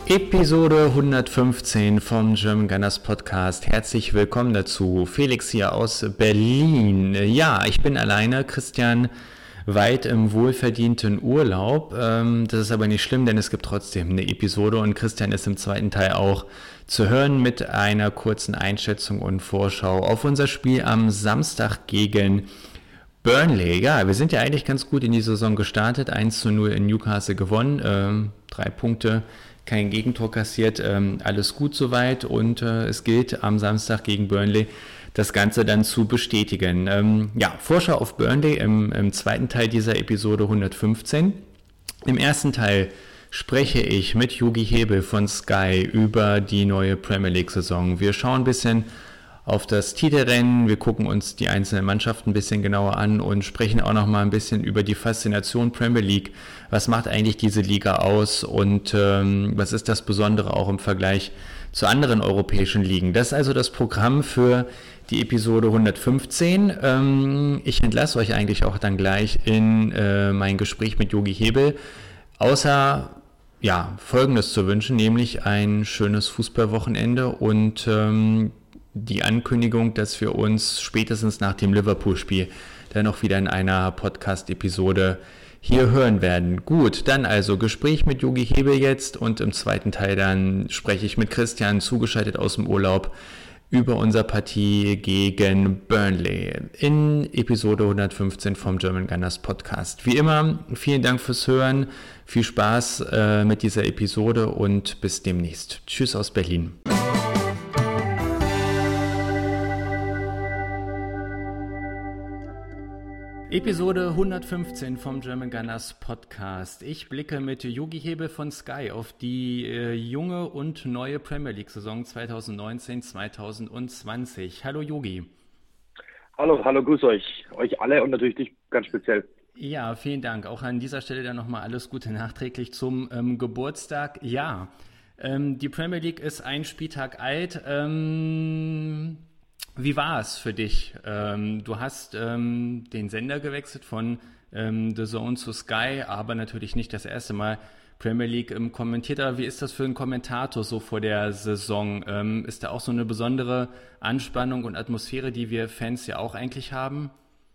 Episode 115 vom German Gunners Podcast. Herzlich willkommen dazu. Felix hier aus Berlin. Ja, ich bin alleine. Christian weit im wohlverdienten Urlaub. Das ist aber nicht schlimm, denn es gibt trotzdem eine Episode und Christian ist im zweiten Teil auch zu hören mit einer kurzen Einschätzung und Vorschau auf unser Spiel am Samstag gegen Burnley. Ja, wir sind ja eigentlich ganz gut in die Saison gestartet. 1:0 in Newcastle gewonnen. 3 Punkte. Kein Gegentor kassiert, alles gut soweit und es gilt am Samstag gegen Burnley das Ganze dann zu bestätigen. Vorschau auf Burnley im zweiten Teil dieser Episode 115. Im ersten Teil spreche ich mit Jogi Hebel von Sky über die neue Premier League-Saison. Wir schauen ein bisschen auf das Titelrennen, wir gucken uns die einzelnen Mannschaften ein bisschen genauer an und sprechen auch noch mal ein bisschen über die Faszination Premier League. Was macht eigentlich diese Liga aus und was ist das Besondere auch im Vergleich zu anderen europäischen Ligen? Das ist also das Programm für die Episode 115. Ich entlasse euch eigentlich auch dann gleich in mein Gespräch mit Jogi Hebel, außer Folgendes zu wünschen, nämlich ein schönes Fußballwochenende und die Ankündigung, dass wir uns spätestens nach dem Liverpool-Spiel dann noch wieder in einer Podcast-Episode hier hören werden. Gut, dann also Gespräch mit Jogi Hebel jetzt und im zweiten Teil dann spreche ich mit Christian, zugeschaltet aus dem Urlaub, über unsere Partie gegen Burnley in Episode 115 vom German Gunners Podcast. Wie immer, vielen Dank fürs Hören, viel Spaß mit dieser Episode und bis demnächst. Tschüss aus Berlin. Episode 115 vom German Gunners Podcast. Ich blicke mit Jogi Hebel von Sky auf die junge und neue Premier League Saison 2019-2020. Hallo Jogi. Hallo, grüß euch alle und natürlich dich ganz speziell. Ja, vielen Dank. Auch an dieser Stelle dann nochmal alles Gute nachträglich zum Geburtstag. Ja, die Premier League ist ein Spieltag alt. Wie war es für dich? Du hast den Sender gewechselt von The Zone zu Sky, aber natürlich nicht das erste Mal Premier League kommentiert. Aber wie ist das für einen Kommentator so vor der Saison? Ist da auch so eine besondere Anspannung und Atmosphäre, die wir Fans ja auch eigentlich haben?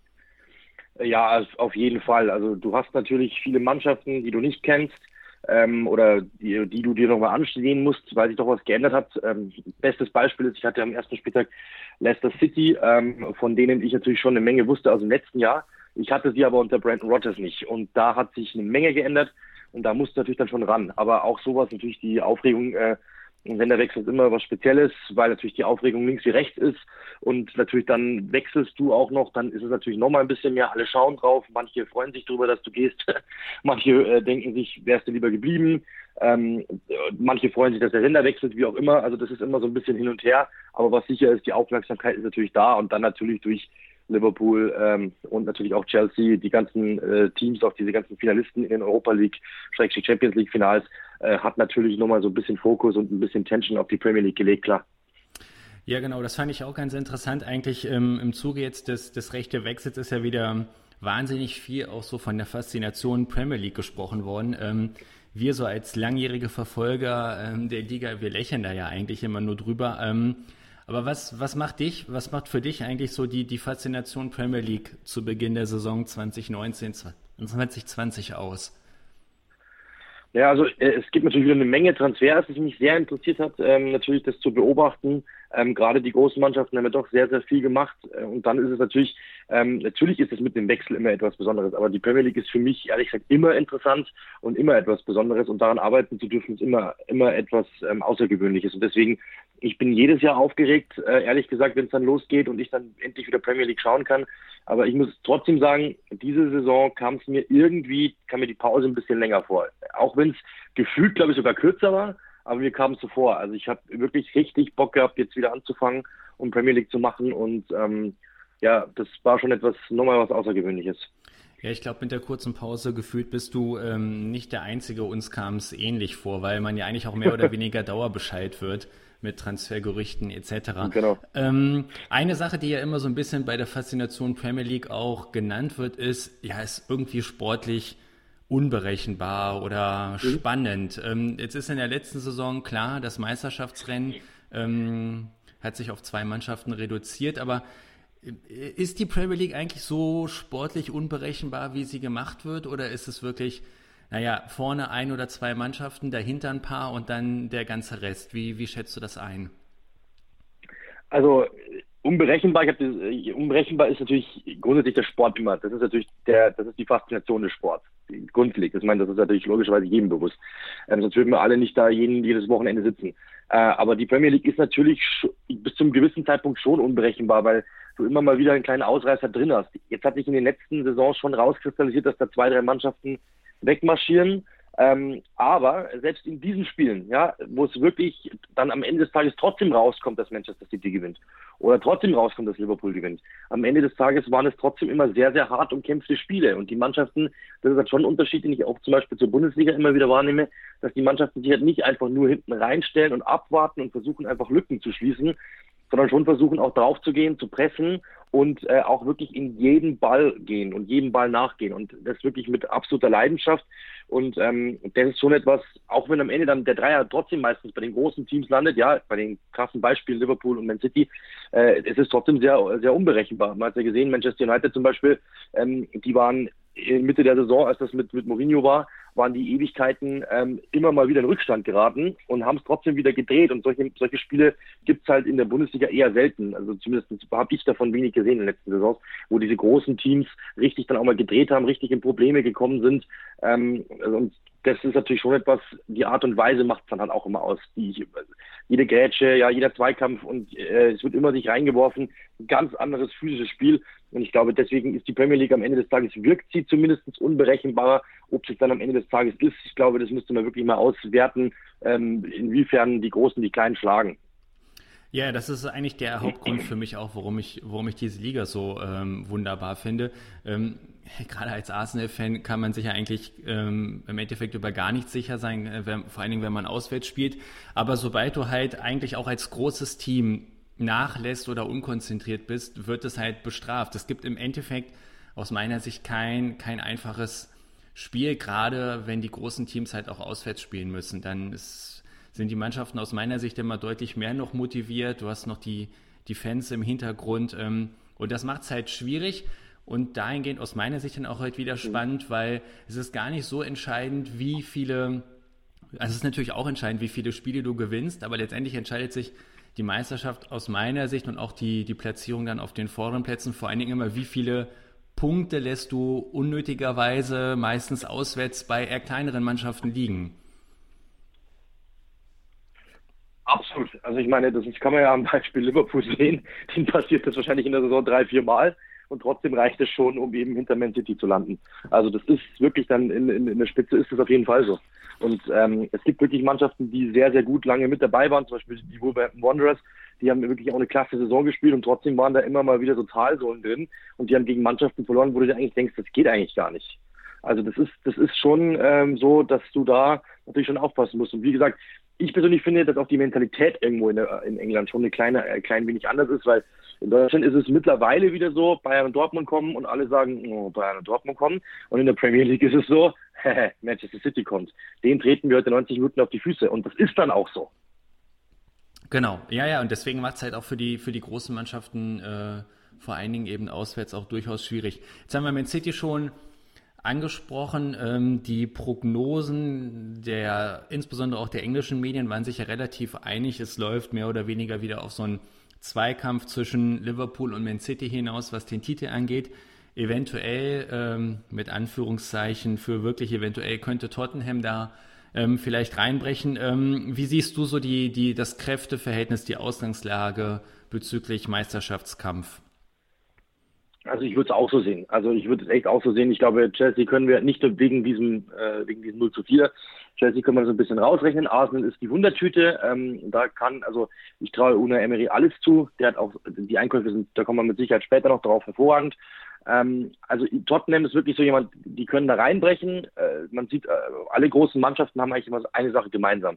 Ja, also auf jeden Fall. Also du hast natürlich viele Mannschaften, die du nicht kennst oder die du dir nochmal ansehen musst, weil sich doch was geändert hat. Bestes Beispiel ist, ich hatte am ersten Spieltag Leicester City, von denen ich natürlich schon eine Menge wusste aus dem letzten Jahr. Ich hatte sie aber unter Brendan Rodgers nicht und da hat sich eine Menge geändert und da musst du natürlich dann schon ran. Aber auch sowas, natürlich die Aufregung, wenn der Wechsel ist immer was Spezielles, weil natürlich die Aufregung links wie rechts ist und natürlich dann wechselst du auch noch, dann ist es natürlich nochmal ein bisschen mehr, alle schauen drauf, manche freuen sich darüber, dass du gehst, manche denken sich, wärst du lieber geblieben, manche freuen sich, dass der Sender wechselt, wie auch immer, also das ist immer so ein bisschen hin und her, aber was sicher ist, die Aufmerksamkeit ist natürlich da und dann natürlich durch Liverpool und natürlich auch Chelsea, die ganzen Teams, auch diese ganzen Finalisten in den Europa League, Champions League Finals, hat natürlich nochmal so ein bisschen Fokus und ein bisschen Tension auf die Premier League gelegt, klar. Ja, genau, das fand ich auch ganz interessant. Eigentlich im Zuge jetzt des rechten Wechsels ist ja wieder wahnsinnig viel auch so von der Faszination Premier League gesprochen worden. Wir so als langjährige Verfolger der Liga, wir lächeln da ja eigentlich immer nur drüber. Aber was macht für dich eigentlich so die Faszination Premier League zu Beginn der Saison 2019-2020 aus? Ja, also es gibt natürlich wieder eine Menge Transfers, die mich sehr interessiert hat, natürlich das zu beobachten. Gerade die großen Mannschaften haben ja doch sehr, sehr viel gemacht. Und dann ist es natürlich ist es mit dem Wechsel immer etwas Besonderes. Aber die Premier League ist für mich, ehrlich gesagt, immer interessant und immer etwas Besonderes. Und daran arbeiten zu dürfen, ist immer etwas Außergewöhnliches. Und deswegen, ich bin jedes Jahr aufgeregt, ehrlich gesagt, wenn es dann losgeht und ich dann endlich wieder Premier League schauen kann. Aber ich muss trotzdem sagen, diese Saison kam mir die Pause ein bisschen länger vor. Auch wenn es gefühlt, glaube ich, sogar kürzer war, aber mir kam es so vor. Also ich habe wirklich richtig Bock gehabt, jetzt wieder anzufangen und Premier League zu machen und das war schon nochmal was Außergewöhnliches. Ja, ich glaube, mit der kurzen Pause gefühlt bist du nicht der Einzige, uns kam es ähnlich vor, weil man ja eigentlich auch mehr oder weniger Dauerbescheid wird mit Transfergerüchten etc. Genau. Eine Sache, die ja immer so ein bisschen bei der Faszination Premier League auch genannt wird, ist irgendwie sportlich unberechenbar oder spannend. Jetzt ist in der letzten Saison klar, das Meisterschaftsrennen hat sich auf 2 Mannschaften reduziert, aber ist die Premier League eigentlich so sportlich unberechenbar, wie sie gemacht wird, oder ist es wirklich, naja, vorne 1 oder 2 Mannschaften, dahinter ein paar und dann der ganze Rest? Wie schätzt du das ein? Also unberechenbar ist natürlich grundsätzlich der Sport immer. Das ist natürlich das ist die Faszination des Sports, die grundlegend. Ich meine, das ist natürlich logischerweise jedem bewusst. Sonst würden wir alle nicht da jedes Wochenende sitzen. Aber die Premier League ist natürlich bis zum gewissen Zeitpunkt schon unberechenbar, weil du immer mal wieder einen kleinen Ausreißer drin hast. Jetzt hat sich in den letzten Saisons schon rauskristallisiert, dass da 2, 3 Mannschaften wegmarschieren. Aber selbst in diesen Spielen, ja, wo es wirklich dann am Ende des Tages trotzdem rauskommt, dass Manchester City gewinnt oder trotzdem rauskommt, dass Liverpool gewinnt, am Ende des Tages waren es trotzdem immer sehr, sehr hart umkämpfte Spiele. Und die Mannschaften, das ist halt schon ein Unterschied, den ich auch zum Beispiel zur Bundesliga immer wieder wahrnehme, dass die Mannschaften sich halt nicht einfach nur hinten reinstellen und abwarten und versuchen einfach Lücken zu schließen, sondern schon versuchen auch drauf zu gehen, zu pressen und auch wirklich in jeden Ball gehen und jedem Ball nachgehen und das wirklich mit absoluter Leidenschaft. Und das ist schon etwas, auch wenn am Ende dann der Dreier trotzdem meistens bei den großen Teams landet, ja, bei den krassen Beispielen Liverpool und Man City, es ist trotzdem sehr, sehr unberechenbar. Man hat ja gesehen, Manchester United zum Beispiel, die waren in Mitte der Saison, als das mit Mourinho war, waren die Ewigkeiten immer mal wieder in Rückstand geraten und haben es trotzdem wieder gedreht. Und solche Spiele gibt es halt in der Bundesliga eher selten. Also zumindest habe ich davon wenig gesehen in den letzten Saisons, wo diese großen Teams richtig dann auch mal gedreht haben, richtig in Probleme gekommen sind. Und das ist natürlich schon etwas, die Art und Weise macht es dann halt auch immer aus. Jede Grätsche, ja, jeder Zweikampf und es wird immer sich reingeworfen. Ein ganz anderes physisches Spiel. Und ich glaube, deswegen ist die Premier League am Ende des Tages, wirkt sie zumindest unberechenbarer. Ob es dann am Ende des Tages ist, ich glaube, das müsste man wirklich mal auswerten, inwiefern die Großen die Kleinen schlagen. Ja, das ist eigentlich der Hauptgrund für mich auch, warum ich diese Liga so wunderbar finde. Gerade als Arsenal-Fan kann man sich ja eigentlich im Endeffekt über gar nichts sicher sein, vor allen Dingen, wenn man auswärts spielt. Aber sobald du halt eigentlich auch als großes Team nachlässt oder unkonzentriert bist, wird es halt bestraft. Es gibt im Endeffekt aus meiner Sicht kein einfaches Spiel, gerade wenn die großen Teams halt auch auswärts spielen müssen. Dann sind die Mannschaften aus meiner Sicht immer deutlich mehr noch motiviert. Du hast noch die Fans im Hintergrund und das macht es halt schwierig und dahingehend aus meiner Sicht dann auch halt wieder spannend, weil es ist gar nicht so entscheidend, also es ist natürlich auch entscheidend, wie viele Spiele du gewinnst, aber letztendlich entscheidet sich die Meisterschaft aus meiner Sicht und auch die Platzierung dann auf den vorderen Plätzen, vor allen Dingen immer, wie viele Punkte lässt du unnötigerweise meistens auswärts bei eher kleineren Mannschaften liegen. Absolut. Also ich meine, das kann man ja am Beispiel Liverpool sehen. Denen passiert das wahrscheinlich in der Saison 3, 4 Mal und trotzdem reicht es schon, um eben hinter Man City zu landen. Also das ist wirklich dann in der Spitze ist das auf jeden Fall so. Und es gibt wirklich Mannschaften, die sehr, sehr gut lange mit dabei waren, zum Beispiel die Wolverhampton Wanderers, die haben wirklich auch eine klasse Saison gespielt und trotzdem waren da immer mal wieder so Talsohlen drin und die haben gegen Mannschaften verloren, wo du dir eigentlich denkst, das geht eigentlich gar nicht. Also das ist schon so, dass du da natürlich schon aufpassen musst. Und wie gesagt, ich persönlich finde, dass auch die Mentalität irgendwo in England schon klein wenig anders ist, weil in Deutschland ist es mittlerweile wieder so, Bayern und Dortmund kommen und alle sagen, oh, Bayern und Dortmund kommen. Und in der Premier League ist es so, Manchester City kommt. Den treten wir heute 90 Minuten auf die Füße. Und das ist dann auch so. Genau, ja, und deswegen macht es halt auch für die großen Mannschaften vor allen Dingen eben auswärts auch durchaus schwierig. Jetzt haben wir Man City schon angesprochen. Die Prognosen insbesondere auch der englischen Medien waren sich ja relativ einig. Es läuft mehr oder weniger wieder auf so einen Zweikampf zwischen Liverpool und Man City hinaus, was den Titel angeht. Eventuell, mit Anführungszeichen für wirklich eventuell, könnte Tottenham da vielleicht reinbrechen. Wie siehst du so das Kräfteverhältnis, die Ausgangslage bezüglich Meisterschaftskampf? Also ich würde es auch so sehen. Also ich würde es echt auch so sehen. Ich glaube, Chelsea können wir nicht nur wegen diesem 0:4. Chelsea können wir so ein bisschen rausrechnen. Arsenal ist die Wundertüte. Ich traue Unai Emery alles zu. Der hat auch, die Einkäufe da kommen wir mit Sicherheit später noch drauf, hervorragend. Also Tottenham ist wirklich so jemand, die können da reinbrechen. Man sieht, alle großen Mannschaften haben eigentlich immer eine Sache gemeinsam.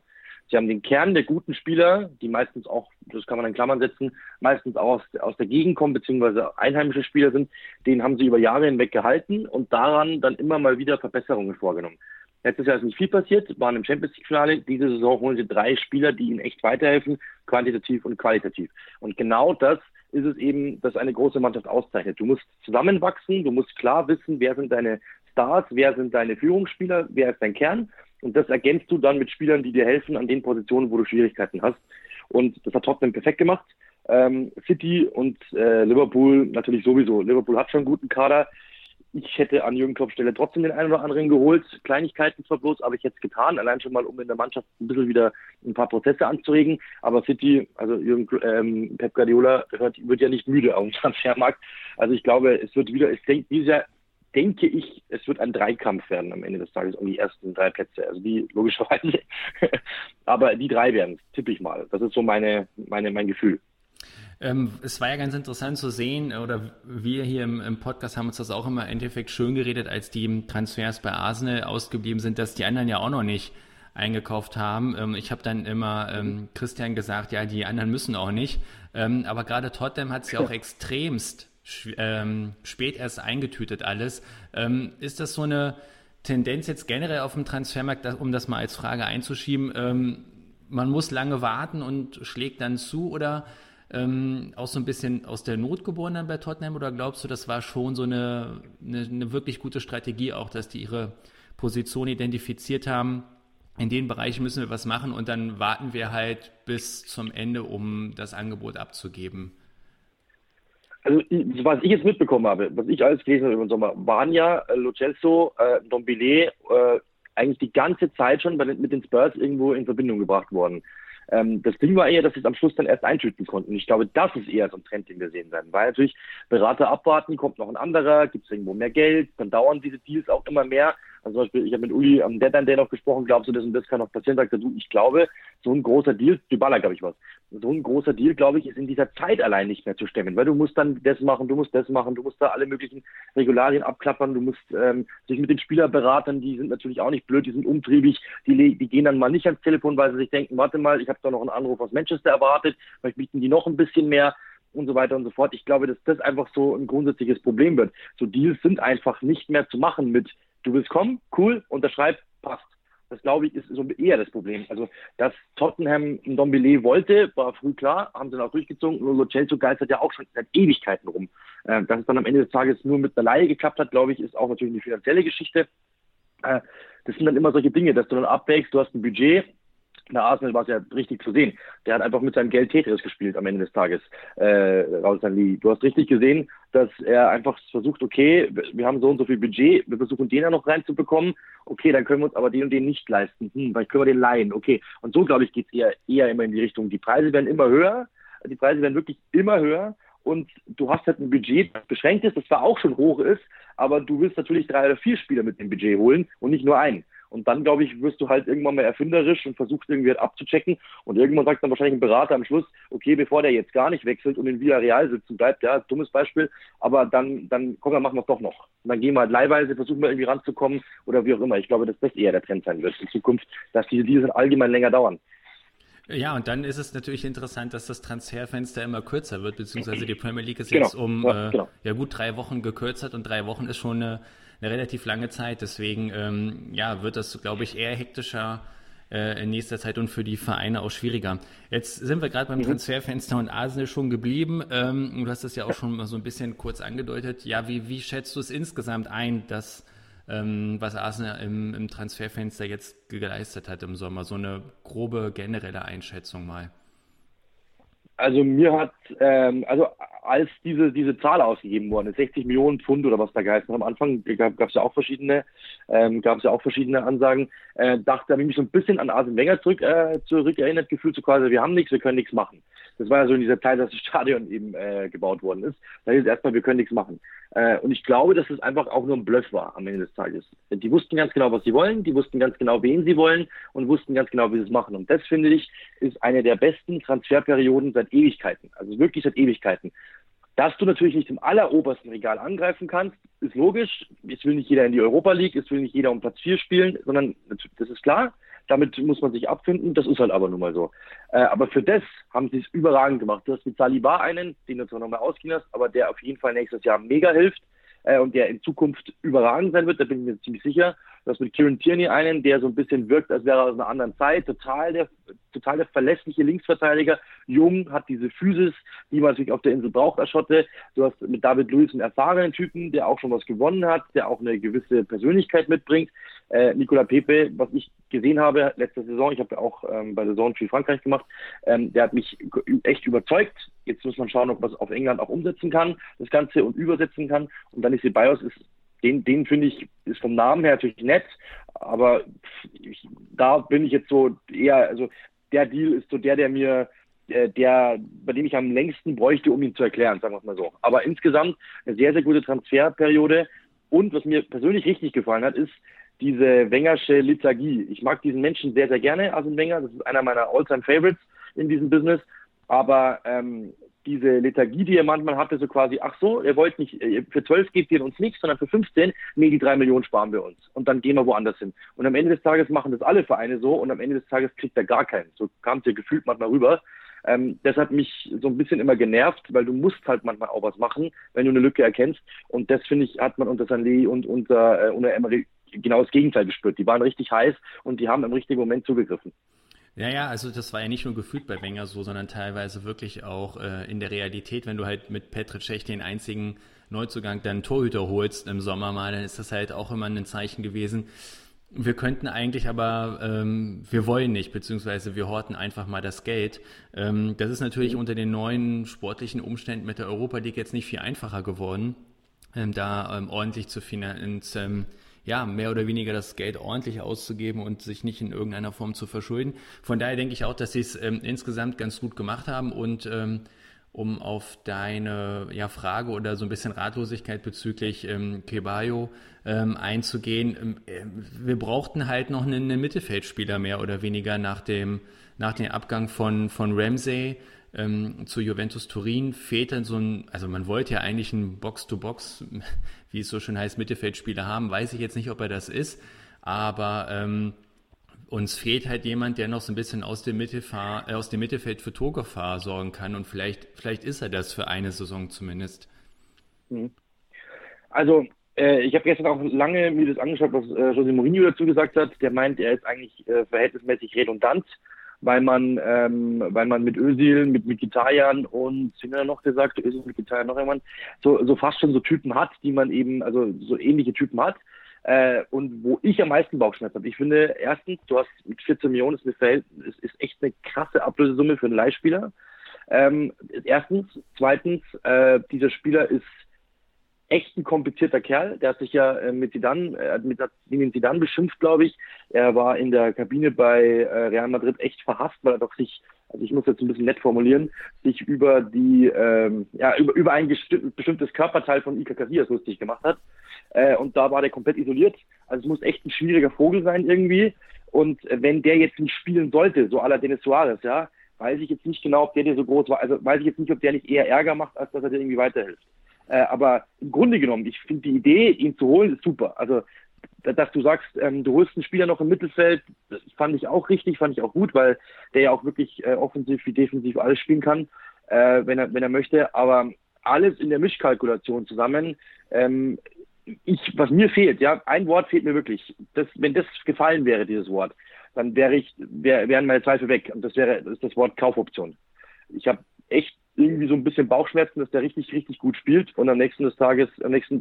Sie haben den Kern der guten Spieler, die meistens auch, das kann man in Klammern setzen, meistens auch aus der Gegend kommen, beziehungsweise einheimische Spieler sind, den haben sie über Jahre hinweg gehalten und daran dann immer mal wieder Verbesserungen vorgenommen. Letztes Jahr ist nicht viel passiert, waren im Champions-League-Finale. Diese Saison holen sie 3 Spieler, die ihnen echt weiterhelfen, quantitativ und qualitativ. Und genau das ist es eben, das eine große Mannschaft auszeichnet. Du musst zusammenwachsen, du musst klar wissen, wer sind deine Stars, wer sind deine Führungsspieler, wer ist dein Kern. Und das ergänzt du dann mit Spielern, die dir helfen an den Positionen, wo du Schwierigkeiten hast. Und das hat Tottenham perfekt gemacht. City und Liverpool natürlich sowieso. Liverpool hat schon einen guten Kader. Ich hätte an Jürgen Klopps Stelle trotzdem den einen oder anderen geholt. Kleinigkeiten zwar bloß, aber ich hätte es getan. Allein schon mal, um in der Mannschaft ein bisschen wieder ein paar Prozesse anzuregen. Aber City, also Pep Guardiola, wird ja nicht müde auf dem Transfermarkt. Also ich glaube, es wird wieder, denke ich, es wird ein Dreikampf werden am Ende des Tages um die ersten 3 Plätze. Also die logischerweise. Aber die 3 werden es, tippe ich mal. Das ist so mein Gefühl. Es war ja ganz interessant zu sehen, oder wir hier im Podcast haben uns das auch immer im Endeffekt schön geredet, als die Transfers bei Arsenal ausgeblieben sind, dass die anderen ja auch noch nicht eingekauft haben. Ich habe dann immer Christian gesagt, ja, die anderen müssen auch nicht. Aber gerade Tottenham hat es ja auch extremst spät erst eingetütet alles. Ist das so eine Tendenz jetzt generell auf dem Transfermarkt, um das mal als Frage einzuschieben, man muss lange warten und schlägt dann zu, oder auch so ein bisschen aus der Not geboren dann bei Tottenham, oder glaubst du, das war schon so eine wirklich gute Strategie auch, dass die ihre Position identifiziert haben, in den Bereichen müssen wir was machen und dann warten wir halt bis zum Ende, um das Angebot abzugeben? Also was ich jetzt mitbekommen habe, was ich alles gelesen habe über den Sommer, waren ja Lo Celso, Ndombele eigentlich die ganze Zeit schon mit den Spurs irgendwo in Verbindung gebracht worden. Das Ding war eher, dass sie es am Schluss dann erst eintüten konnten. Ich glaube, das ist eher so ein Trend, den wir sehen werden. Weil natürlich Berater abwarten, kommt noch ein anderer, gibt es irgendwo mehr Geld, dann dauern diese Deals auch immer mehr. Also zum Beispiel, ich habe mit Uli am Deadline Day noch gesprochen, glaubst du, das und das kann noch passieren? Sagt er, du, ich glaube, so ein großer Deal, Dybala, glaube ich was, so ein großer Deal, glaube ich, ist in dieser Zeit allein nicht mehr zu stemmen, weil du musst dann das machen, du musst das machen, du musst da alle möglichen Regularien abklappern, du musst sich mit den Spielerberatern, die sind natürlich auch nicht blöd, die sind umtriebig, die gehen dann mal nicht ans Telefon, weil sie sich denken, warte mal, ich habe da noch einen Anruf aus Manchester erwartet, vielleicht bieten die noch ein bisschen mehr und so weiter und so fort. Ich glaube, dass das einfach so ein grundsätzliches Problem wird. So Deals sind einfach nicht mehr zu machen mit du willst kommen, cool, unterschreib, passt. Das, glaube ich, ist so eher das Problem. Also, dass Tottenham Ndombele wollte, war früh klar, haben sie dann auch durchgezogen. Nur Lo Celso geistert ja auch schon seit Ewigkeiten rum. Dass es dann am Ende des Tages nur mit einer Leihe geklappt hat, glaube ich, ist auch natürlich eine finanzielle Geschichte. Das sind dann immer solche Dinge, dass du dann abwägst, du hast ein Budget. Bei Arsenal war es ja richtig zu sehen. Der hat einfach mit seinem Geld Tetris gespielt am Ende des Tages. Raul Sanli. Du hast richtig gesehen, dass er einfach versucht, okay, wir haben so und so viel Budget, wir versuchen den ja noch reinzubekommen. Okay, dann können wir uns aber den und den nicht leisten. Vielleicht können wir den leihen. Okay. Und so, glaube ich, geht es eher immer in die Richtung. Die Preise werden immer höher. Die Preise werden wirklich immer höher. Und du hast halt ein Budget, das beschränkt ist, das zwar auch schon hoch ist, aber du willst natürlich 3 oder 4 Spieler mit dem Budget holen und nicht nur einen. Und dann, glaube ich, wirst du halt irgendwann mal erfinderisch und versuchst irgendwie halt abzuchecken. Und irgendwann sagt dann wahrscheinlich ein Berater am Schluss, okay, bevor der jetzt gar nicht wechselt und in Villarreal sitzen bleibt, ja, dummes Beispiel, aber dann komm, dann machen wir es doch noch. Und dann gehen wir halt leihweise, versuchen wir irgendwie ranzukommen oder wie auch immer. Ich glaube, dass das eher der Trend sein wird in Zukunft, dass diese Deals allgemein länger dauern. Ja, und dann ist es natürlich interessant, dass das Transferfenster immer kürzer wird, beziehungsweise die Premier League ist jetzt gut 3 Wochen gekürzt und 3 Wochen ist schon eine relativ lange Zeit. Deswegen wird das, glaube ich, eher hektischer in nächster Zeit und für die Vereine auch schwieriger. Jetzt sind wir gerade beim Transferfenster und Arsenal schon geblieben. Du hast es ja auch schon mal so ein bisschen kurz angedeutet. Ja, wie schätzt du es insgesamt ein, dass was Arsenal im Transferfenster jetzt geleistet hat im Sommer? So eine grobe generelle Einschätzung mal. Also mir hat, als diese Zahl ausgegeben worden ist, 60 Millionen Pfund oder was da geheißen hat, am Anfang gab es ja auch verschiedene Ansagen, dachte, habe ich mich so ein bisschen an Arsene Wenger zurückerinnert, gefühlt so quasi, wir haben nichts, wir können nichts machen. Das war ja so in dieser Zeit, dass das Stadion eben gebaut worden ist. Da hieß es erstmal, wir können nichts machen. Und ich glaube, dass es einfach auch nur ein Bluff war am Ende des Tages. Die wussten ganz genau, was sie wollen, die wussten ganz genau, wen sie wollen und wussten ganz genau, wie sie es machen. Und das, finde ich, ist eine der besten Transferperioden seit Ewigkeiten. Also wirklich seit Ewigkeiten. Dass du natürlich nicht im allerobersten Regal angreifen kannst, ist logisch. Es will nicht jeder in die Europa League, es will nicht jeder um Platz 4 spielen, sondern das ist klar. Damit muss man sich abfinden. Das ist halt aber nun mal so. Aber für das haben sie es überragend gemacht. Du hast mit Saliba einen, den du zwar nochmal ausgehen hast, aber der auf jeden Fall nächstes Jahr mega hilft und der in Zukunft überragend sein wird, da bin ich mir ziemlich sicher. Du hast mit Kieran Tierney einen, der so ein bisschen wirkt, als wäre er aus einer anderen Zeit, total der verlässliche Linksverteidiger, jung, hat diese Physis, die man natürlich auf der Insel braucht als Schotte. Du hast mit David Luiz einen erfahrenen Typen, der auch schon was gewonnen hat, der auch eine gewisse Persönlichkeit mitbringt. Nicolas Pepe, was ich gesehen habe letzte Saison, ich habe ja auch bei der Saison viel Frankreich gemacht, der hat mich echt überzeugt. Jetzt muss man schauen, ob man es auf England auch umsetzen kann, das Ganze, und übersetzen kann. Und dann ist Ceballos, den finde ich, ist vom Namen her natürlich nett, aber da bin ich jetzt so eher, also der Deal ist so der mir, bei dem ich am längsten bräuchte, um ihn zu erklären, sagen wir es mal so. Aber insgesamt eine sehr, sehr gute Transferperiode. Und was mir persönlich richtig gefallen hat, ist diese Wengersche Lethargie. Ich mag diesen Menschen sehr, sehr gerne, Arsene Wenger. Das ist einer meiner All-Time-Favorites in diesem Business. Aber diese Lethargie, die er manchmal hatte, so quasi, ach so, ihr wollt nicht, für 12 gebt ihr uns nichts, sondern für 15, nee, die 3 Millionen sparen wir uns. Und dann gehen wir woanders hin. Und am Ende des Tages machen das alle Vereine so und am Ende des Tages kriegt er gar keinen. So kam es ja gefühlt manchmal rüber. Das hat mich so ein bisschen immer genervt, weil du musst halt manchmal auch was machen, wenn du eine Lücke erkennst. Und das, finde ich, hat man unter Sanlé und unter Emery genau das Gegenteil gespürt. Die waren richtig heiß und die haben im richtigen Moment zugegriffen. Ja, also das war ja nicht nur gefühlt bei Wenger so, sondern teilweise wirklich auch in der Realität, wenn du halt mit Petr Cech den einzigen Neuzugang dann Torhüter holst im Sommer mal, dann ist das halt auch immer ein Zeichen gewesen. Wir könnten eigentlich, aber wir wollen nicht, beziehungsweise wir horten einfach mal das Geld. Das ist natürlich unter den neuen sportlichen Umständen mit der Europa League jetzt nicht viel einfacher geworden, da ordentlich zu finanzieren. Mehr oder weniger das Geld ordentlich auszugeben und sich nicht in irgendeiner Form zu verschulden. Von daher denke ich auch, dass sie es insgesamt ganz gut gemacht haben. Und um auf deine Frage oder so ein bisschen Ratlosigkeit bezüglich Ceballos einzugehen, wir brauchten halt noch einen Mittelfeldspieler mehr oder weniger nach dem Abgang von Ramsey. Zu Juventus Turin fehlt dann also man wollte ja eigentlich einen Box-to-Box, wie es so schön heißt, Mittelfeldspieler haben, weiß ich jetzt nicht, ob er das ist, aber uns fehlt halt jemand, der noch so ein bisschen aus dem Mittelfeld für Torgefahr sorgen kann und vielleicht ist er das für eine Saison zumindest. Also ich habe gestern auch lange mir das angeschaut, was José Mourinho dazu gesagt hat. Der meint, er ist eigentlich verhältnismäßig redundant, weil man mit Özil, mit Mkhitaryan und, wie hat er noch gesagt, Özil, Mkhitaryan, noch irgendwann, so fast schon so Typen hat, die man eben, also so ähnliche Typen hat. Und wo ich am meisten Bauchschmerzen habe. Ich finde, erstens, du hast mit 14 Millionen, ist echt eine krasse Ablösesumme für einen Leihspieler. Erstens. Zweitens, dieser Spieler ist echt ein komplizierter Kerl. Der hat sich ja mit Zidane beschimpft, glaube ich. Er war in der Kabine bei Real Madrid echt verhasst, weil er doch sich, also ich muss jetzt ein bisschen nett formulieren, sich über über ein bestimmtes Körperteil von Iker Casillas lustig gemacht hat. Und da war der komplett isoliert. Also es muss echt ein schwieriger Vogel sein irgendwie. Und wenn der jetzt nicht spielen sollte, so à la Denis Suarez, ja, weiß ich jetzt nicht genau, ob der dir so groß war. Also weiß ich jetzt nicht, ob der nicht eher Ärger macht, als dass er dir irgendwie weiterhilft. Aber im Grunde genommen, ich finde die Idee, ihn zu holen, ist super. Also, dass du sagst, du holst einen Spieler noch im Mittelfeld, das fand ich auch richtig, fand ich auch gut, weil der ja auch wirklich offensiv wie defensiv alles spielen kann, wenn er möchte. Aber alles in der Mischkalkulation zusammen, was mir fehlt, ja, ein Wort fehlt mir wirklich. Wenn das gefallen wäre, dieses Wort, dann wären meine Zweifel weg. Und das ist das Wort Kaufoption. Ich habe echt irgendwie so ein bisschen Bauchschmerzen, dass der richtig, richtig gut spielt und am Ende des Tages geht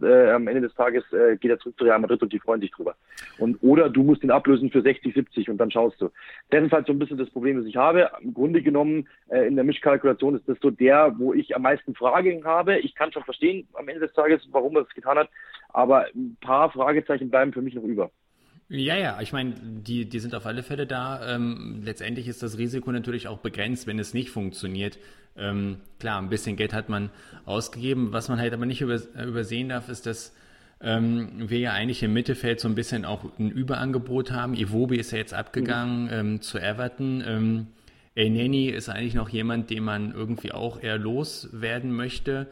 er zurück zu Real Madrid und die freuen sich drüber. Oder du musst ihn ablösen für 60, 70 und dann schaust du. Das ist halt so ein bisschen das Problem, das ich habe. Im Grunde genommen, in der Mischkalkulation ist das so wo ich am meisten Fragen habe. Ich kann schon verstehen am Ende des Tages, warum er das getan hat, aber ein paar Fragezeichen bleiben für mich noch über. Ja, ich meine, die sind auf alle Fälle da. Letztendlich ist das Risiko natürlich auch begrenzt, wenn es nicht funktioniert. Klar, ein bisschen Geld hat man ausgegeben. Was man halt aber nicht übersehen darf, ist, dass wir ja eigentlich im Mittelfeld so ein bisschen auch ein Überangebot haben. Iwobi ist ja jetzt abgegangen zu Everton. Elneny ist eigentlich noch jemand, den man irgendwie auch eher loswerden möchte.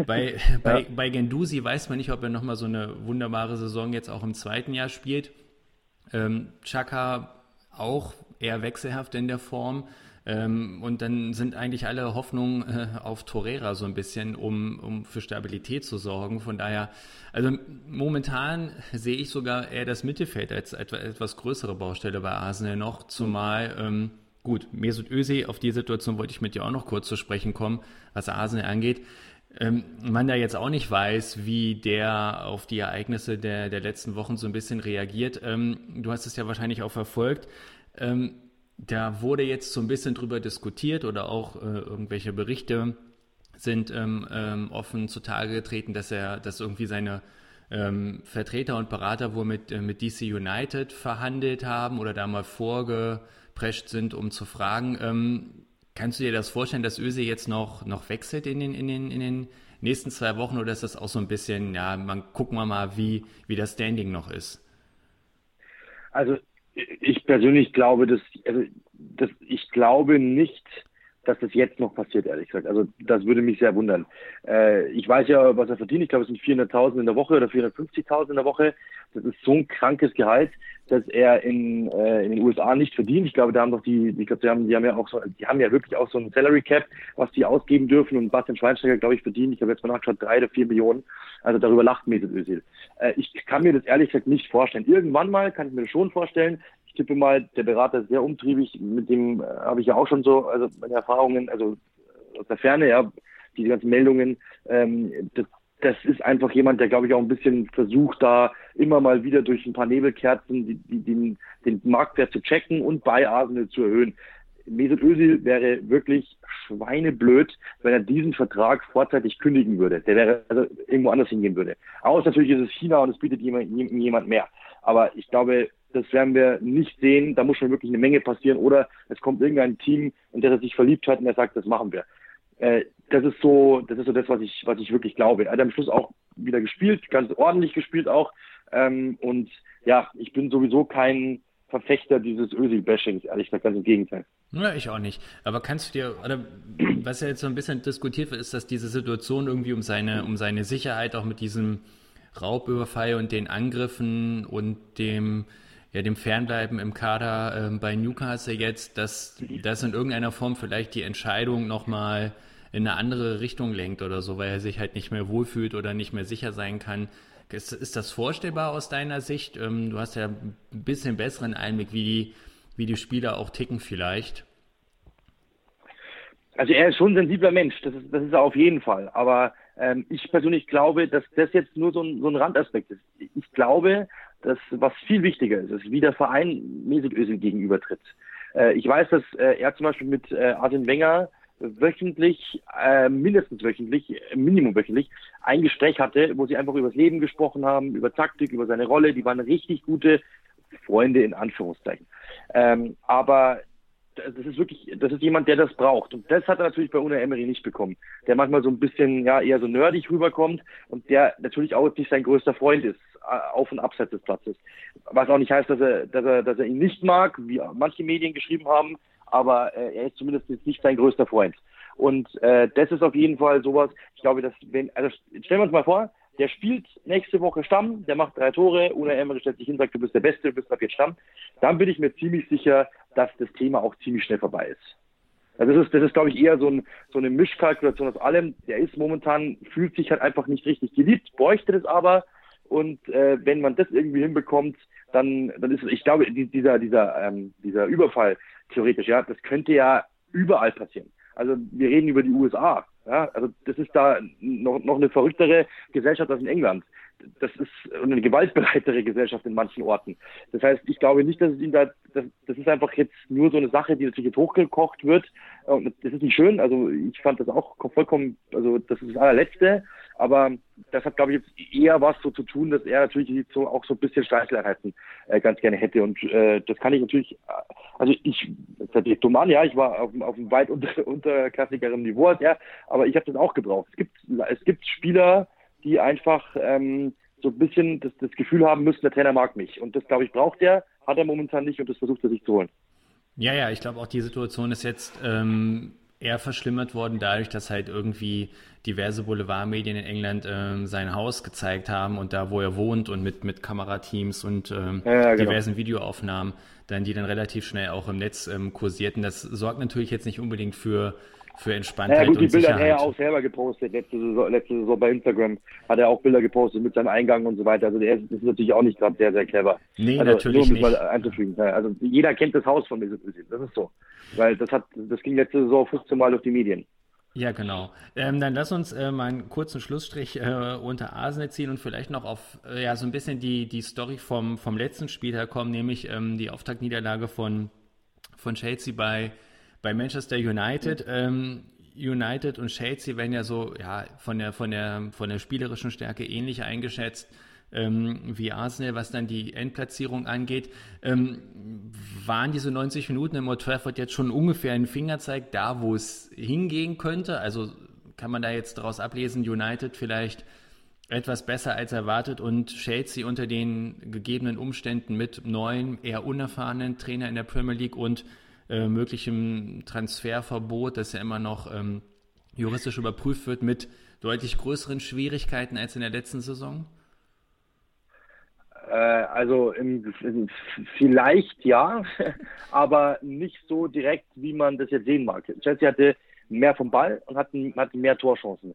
Bei Guendouzi weiß man nicht, ob er nochmal so eine wunderbare Saison jetzt auch im zweiten Jahr spielt. Xhaka auch eher wechselhaft in der Form. Und dann sind eigentlich alle Hoffnungen auf Torreira so ein bisschen, um für Stabilität zu sorgen. Von daher, also momentan sehe ich sogar eher das Mittelfeld als etwas größere Baustelle bei Arsenal noch, zumal, gut, Mesut Özil, auf die Situation wollte ich mit dir auch noch kurz zu sprechen kommen, was Arsenal angeht. Man da jetzt auch nicht weiß, wie der auf die Ereignisse der letzten Wochen so ein bisschen reagiert. Du hast es ja wahrscheinlich auch verfolgt. Da wurde jetzt so ein bisschen drüber diskutiert oder auch irgendwelche Berichte sind offen zutage getreten, dass irgendwie seine Vertreter und Berater wohl mit DC United verhandelt haben oder da mal vorgeprescht sind, um zu fragen. Kannst du dir das vorstellen, dass Özil jetzt noch wechselt in den nächsten 2 Wochen, oder ist das auch so ein bisschen, ja, gucken wir mal, wie das Standing noch ist? Also ich persönlich glaube, ich glaube nicht, dass das jetzt noch passiert, ehrlich gesagt. Also das würde mich sehr wundern. Ich weiß ja, was er verdient. Ich glaube, es sind 400.000 in der Woche oder 450.000 in der Woche. Das ist so ein krankes Gehalt, dass er in den USA nicht verdient. Ich glaube, da haben doch die haben ja wirklich auch so ein Salary Cap, was die ausgeben dürfen. Und Bastian Schweinsteiger, glaube ich, verdient, ich habe jetzt mal nachgeschaut, 3 oder 4 Millionen. Also darüber lacht Mesut Özil. Ich kann mir das ehrlich gesagt nicht vorstellen. Irgendwann mal kann ich mir das schon vorstellen. Ich tippe mal, der Berater ist sehr umtriebig, mit dem habe ich ja auch schon so, also meine Erfahrungen, also aus der Ferne, ja, diese ganzen Meldungen, das ist einfach jemand, der, glaube ich, auch ein bisschen versucht, da immer mal wieder durch ein paar Nebelkerzen den Marktwert zu checken und bei Arsenal zu erhöhen. Mesut Özil wäre wirklich schweineblöd, wenn er diesen Vertrag vorzeitig kündigen würde. Der wäre also irgendwo anders hingehen würde. Außer natürlich ist es China und es bietet jemand mehr. Aber ich glaube, das werden wir nicht sehen. Da muss schon wirklich eine Menge passieren. Oder es kommt irgendein Team, in das er sich verliebt hat und er sagt, das machen wir. Das ist so das, was ich wirklich glaube. Er hat am Schluss auch wieder gespielt, ganz ordentlich gespielt auch. Und ja, ich bin sowieso kein Verfechter dieses Özil-Bashings, ehrlich gesagt, ganz im Gegenteil. Ja, ich auch nicht. Aber kannst du dir, oder was ja jetzt so ein bisschen diskutiert wird, ist, dass diese Situation irgendwie um seine Sicherheit auch mit diesem Raubüberfall und den Angriffen und dem Fernbleiben im Kader bei Newcastle jetzt, dass das in irgendeiner Form vielleicht die Entscheidung nochmal in eine andere Richtung lenkt oder so, weil er sich halt nicht mehr wohlfühlt oder nicht mehr sicher sein kann. Ist das vorstellbar aus deiner Sicht? Du hast ja ein bisschen besseren Einblick, wie die Spieler auch ticken vielleicht. Also er ist schon ein sensibler Mensch, das ist er auf jeden Fall. Aber ich persönlich glaube, dass das jetzt nur so ein Randaspekt ist. Ich glaube, dass was viel wichtiger ist wie der Verein Mesut Özil gegenübertritt. Ich weiß, dass er zum Beispiel mit Arsene Wenger wöchentlich, mindestens wöchentlich, Minimum wöchentlich, ein Gespräch hatte, wo sie einfach über das Leben gesprochen haben, über Taktik, über seine Rolle. Die waren richtig gute Freunde in Anführungszeichen. Aber das ist jemand, der das braucht. Und das hat er natürlich bei Unai Emery nicht bekommen. Der manchmal so ein bisschen, ja, eher so nerdig rüberkommt und der natürlich auch nicht sein größter Freund ist, auf und abseits des Platzes. Was auch nicht heißt, dass er ihn nicht mag, wie manche Medien geschrieben haben, aber er ist zumindest nicht sein größter Freund. Und das ist auf jeden Fall sowas, ich glaube, stellen wir uns mal vor, der spielt nächste Woche Stamm, der macht 3 Tore, Unai Emery stellt sich hin, sagt, du bist der Beste, du bist ab jetzt Stamm. Dann bin ich mir ziemlich sicher, dass das Thema auch ziemlich schnell vorbei ist. Also das ist, glaube ich, eher so eine Mischkalkulation aus allem. Der ist momentan, fühlt sich halt einfach nicht richtig geliebt, bräuchte das aber. Und wenn man das irgendwie hinbekommt, dann ist es, ich glaube, dieser Überfall theoretisch, ja, das könnte ja überall passieren. Also wir reden über die USA. Ja, also das ist da noch eine verrücktere Gesellschaft als in England. Das ist eine gewaltbereitere Gesellschaft in manchen Orten. Das heißt, ich glaube nicht, dass es ihm das ist einfach jetzt nur so eine Sache, die natürlich jetzt hochgekocht wird. Und das ist nicht schön. Also ich fand das auch vollkommen, also das ist das allerletzte. Aber das hat, glaube ich, jetzt eher was so zu tun, dass er natürlich so auch so ein bisschen Streicheleinheiten ganz gerne hätte. Und das kann ich natürlich, also das hört sich dumm an, ja, ich war auf einem weit unterklassigeren Niveau, ja, aber ich habe das auch gebraucht. Es gibt Spieler, die einfach so ein bisschen das Gefühl haben müssen, der Trainer mag mich. Und das, glaube ich, braucht er, hat er momentan nicht und das versucht er sich zu holen. Ja, ich glaube auch die Situation ist jetzt eher verschlimmert worden dadurch, dass halt irgendwie diverse Boulevardmedien in England sein Haus gezeigt haben und da, wo er wohnt und mit Kamerateams und diversen Videoaufnahmen, die dann relativ schnell auch im Netz kursierten. Das sorgt natürlich jetzt nicht unbedingt für Entspanntheit gut, die und Bilder Sicherheit. hat er ja auch selber gepostet, letzte Saison bei Instagram hat er auch Bilder gepostet mit seinem Eingang und so weiter. Also der ist natürlich auch nicht gerade sehr, sehr clever. Nee, also, natürlich nur, nicht. Mal einzufügen. Also jeder kennt das Haus von Mesut Özil, das ist so. Weil das ging letzte Saison 15 Mal durch die Medien. Ja, genau. Dann lass uns mal einen kurzen Schlussstrich unter Arsenal ziehen und vielleicht noch auf so ein bisschen die Story vom letzten Spieltag kommen, nämlich die Auftaktniederlage von Chelsea bei Manchester United. United und Chelsea werden ja so von der spielerischen Stärke ähnlich eingeschätzt wie Arsenal, was dann die Endplatzierung angeht. Waren diese 90 Minuten im Old Trafford jetzt schon ungefähr ein Fingerzeig da, wo es hingehen könnte? Also kann man da jetzt daraus ablesen, United vielleicht etwas besser als erwartet und Chelsea unter den gegebenen Umständen mit neuen, eher unerfahrenen Trainer in der Premier League und möglichem Transferverbot, das ja immer noch juristisch überprüft wird, mit deutlich größeren Schwierigkeiten als in der letzten Saison? Also vielleicht ja, aber nicht so direkt, wie man das jetzt sehen mag. Chelsea hatte mehr vom Ball und hatten mehr Torchancen.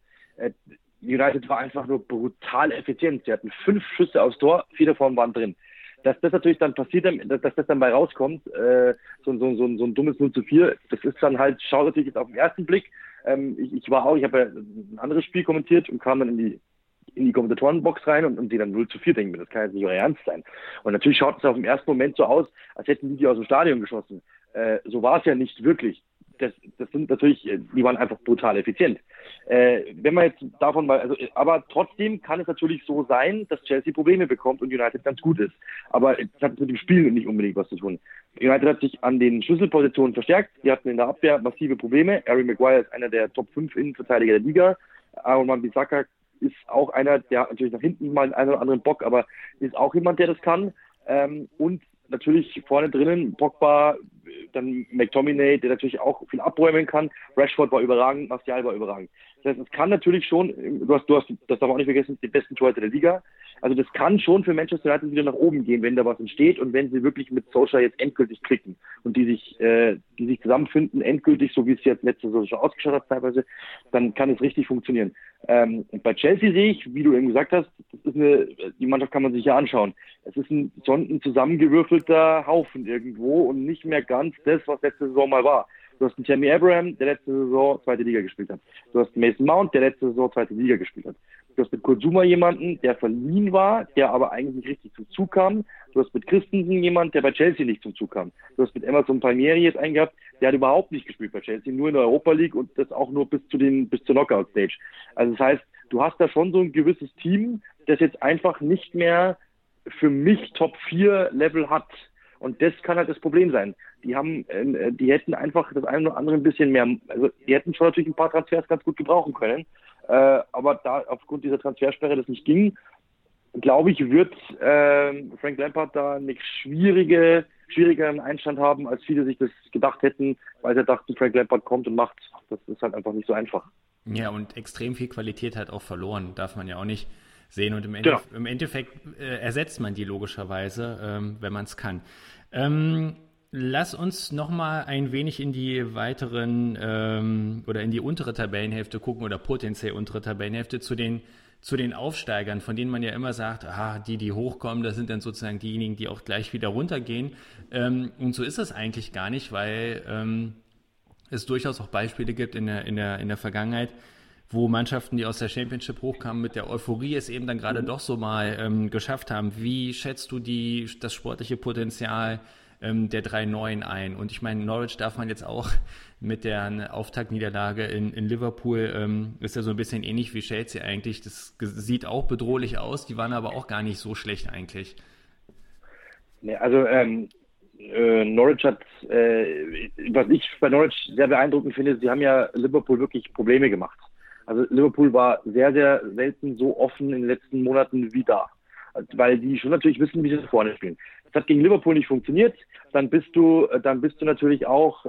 United war einfach nur brutal effizient. Sie hatten 5 Schüsse aufs Tor, 4 davon waren drin. Dass das natürlich dann passiert, dass das dann bei rauskommt, so ein dummes 0:4, das ist dann halt, schaut natürlich jetzt auf den ersten Blick. Ich habe ja ein anderes Spiel kommentiert und kam dann in die Kommentatorenbox rein und die dann 0:4 denken mir, das kann jetzt nicht euer Ernst sein. Und natürlich schaut es auf den ersten Moment so aus, als hätten die aus dem Stadion geschossen. So war es ja nicht wirklich. Das sind natürlich, die waren einfach brutal effizient. Wenn man jetzt davon mal, aber trotzdem kann es natürlich so sein, dass Chelsea Probleme bekommt und United ganz gut ist. Aber es hat mit dem Spiel nicht unbedingt was zu tun. United hat sich an den Schlüsselpositionen verstärkt. Die hatten in der Abwehr massive Probleme. Harry Maguire ist einer der Top 5 Innenverteidiger der Liga. Aaron Wan-Bissaka ist auch einer, der hat natürlich nach hinten mal einen oder anderen Bock, aber ist auch jemand, der das kann. Und natürlich vorne drinnen Pogba, dann McTominay, der natürlich auch viel abräumen kann. Rashford war überragend, Martial war überragend. Das heißt, es kann natürlich schon, du hast, das darf man auch nicht vergessen, die besten Torhüter der Liga. Also das kann schon für Manchester United wieder nach oben gehen, wenn da was entsteht und wenn sie wirklich mit Solskjaer jetzt endgültig klicken und die sich zusammenfinden, endgültig, so wie es jetzt letzte Saison schon ausgeschaut hat teilweise, dann kann es richtig funktionieren. Und bei Chelsea sehe ich, wie du eben gesagt hast, die Mannschaft kann man sich ja anschauen. Es ist ein zusammengewürfelter Haufen irgendwo und nicht mehr ganz das, was letzte Saison mal war. Du hast einen Tammy Abraham, der letzte Saison zweite Liga gespielt hat. Du hast Mason Mount, der letzte Saison zweite Liga gespielt hat. Du hast mit Kurt Zouma jemanden, der verliehen war, der aber eigentlich nicht richtig zum Zug kam. Du hast mit Christensen jemanden, der bei Chelsea nicht zum Zug kam. Du hast mit Emerson Palmieri jetzt einen gehabt, der hat überhaupt nicht gespielt bei Chelsea, nur in der Europa League und das auch nur bis zur Knockout-Stage. Also das heißt, du hast da schon so ein gewisses Team, das jetzt einfach nicht mehr für mich Top 4 Level hat. Und das kann halt das Problem sein. Die hätten einfach das eine oder andere ein bisschen mehr, also die hätten schon natürlich ein paar Transfers ganz gut gebrauchen können. Aber da aufgrund dieser Transfersperre das nicht ging, glaube ich, wird Frank Lampard da einen schwierigeren Einstand haben, als viele sich das gedacht hätten, weil sie dachten, Frank Lampard kommt und macht. Das ist halt einfach nicht so einfach. Ja, und extrem viel Qualität hat auch verloren, darf man ja auch nicht sehen. Und im Endeffekt ersetzt man die logischerweise, wenn man es kann. Lass uns nochmal ein wenig in die weiteren oder in die untere Tabellenhälfte gucken oder potenziell untere Tabellenhälfte zu den Aufsteigern, von denen man ja immer sagt, die hochkommen, das sind dann sozusagen diejenigen, die auch gleich wieder runtergehen. Und so ist es eigentlich gar nicht, weil es durchaus auch Beispiele gibt in der Vergangenheit, wo Mannschaften, die aus der Championship hochkamen, mit der Euphorie es eben dann gerade doch so mal geschafft haben. Wie schätzt du das sportliche Potenzial der 3 Neuen ein? Und ich meine, Norwich darf man jetzt auch mit der Auftaktniederlage in Liverpool, ist ja so ein bisschen ähnlich wie Chelsea eigentlich. Das sieht auch bedrohlich aus, die waren aber auch gar nicht so schlecht eigentlich. Nee, also Norwich hat, was ich bei Norwich sehr beeindruckend finde, sie haben ja Liverpool wirklich Probleme gemacht. Also Liverpool war sehr, sehr selten so offen in den letzten Monaten wie da. weil die schon natürlich wissen, wie sie da vorne spielen. Das hat gegen Liverpool nicht funktioniert, dann bist du natürlich auch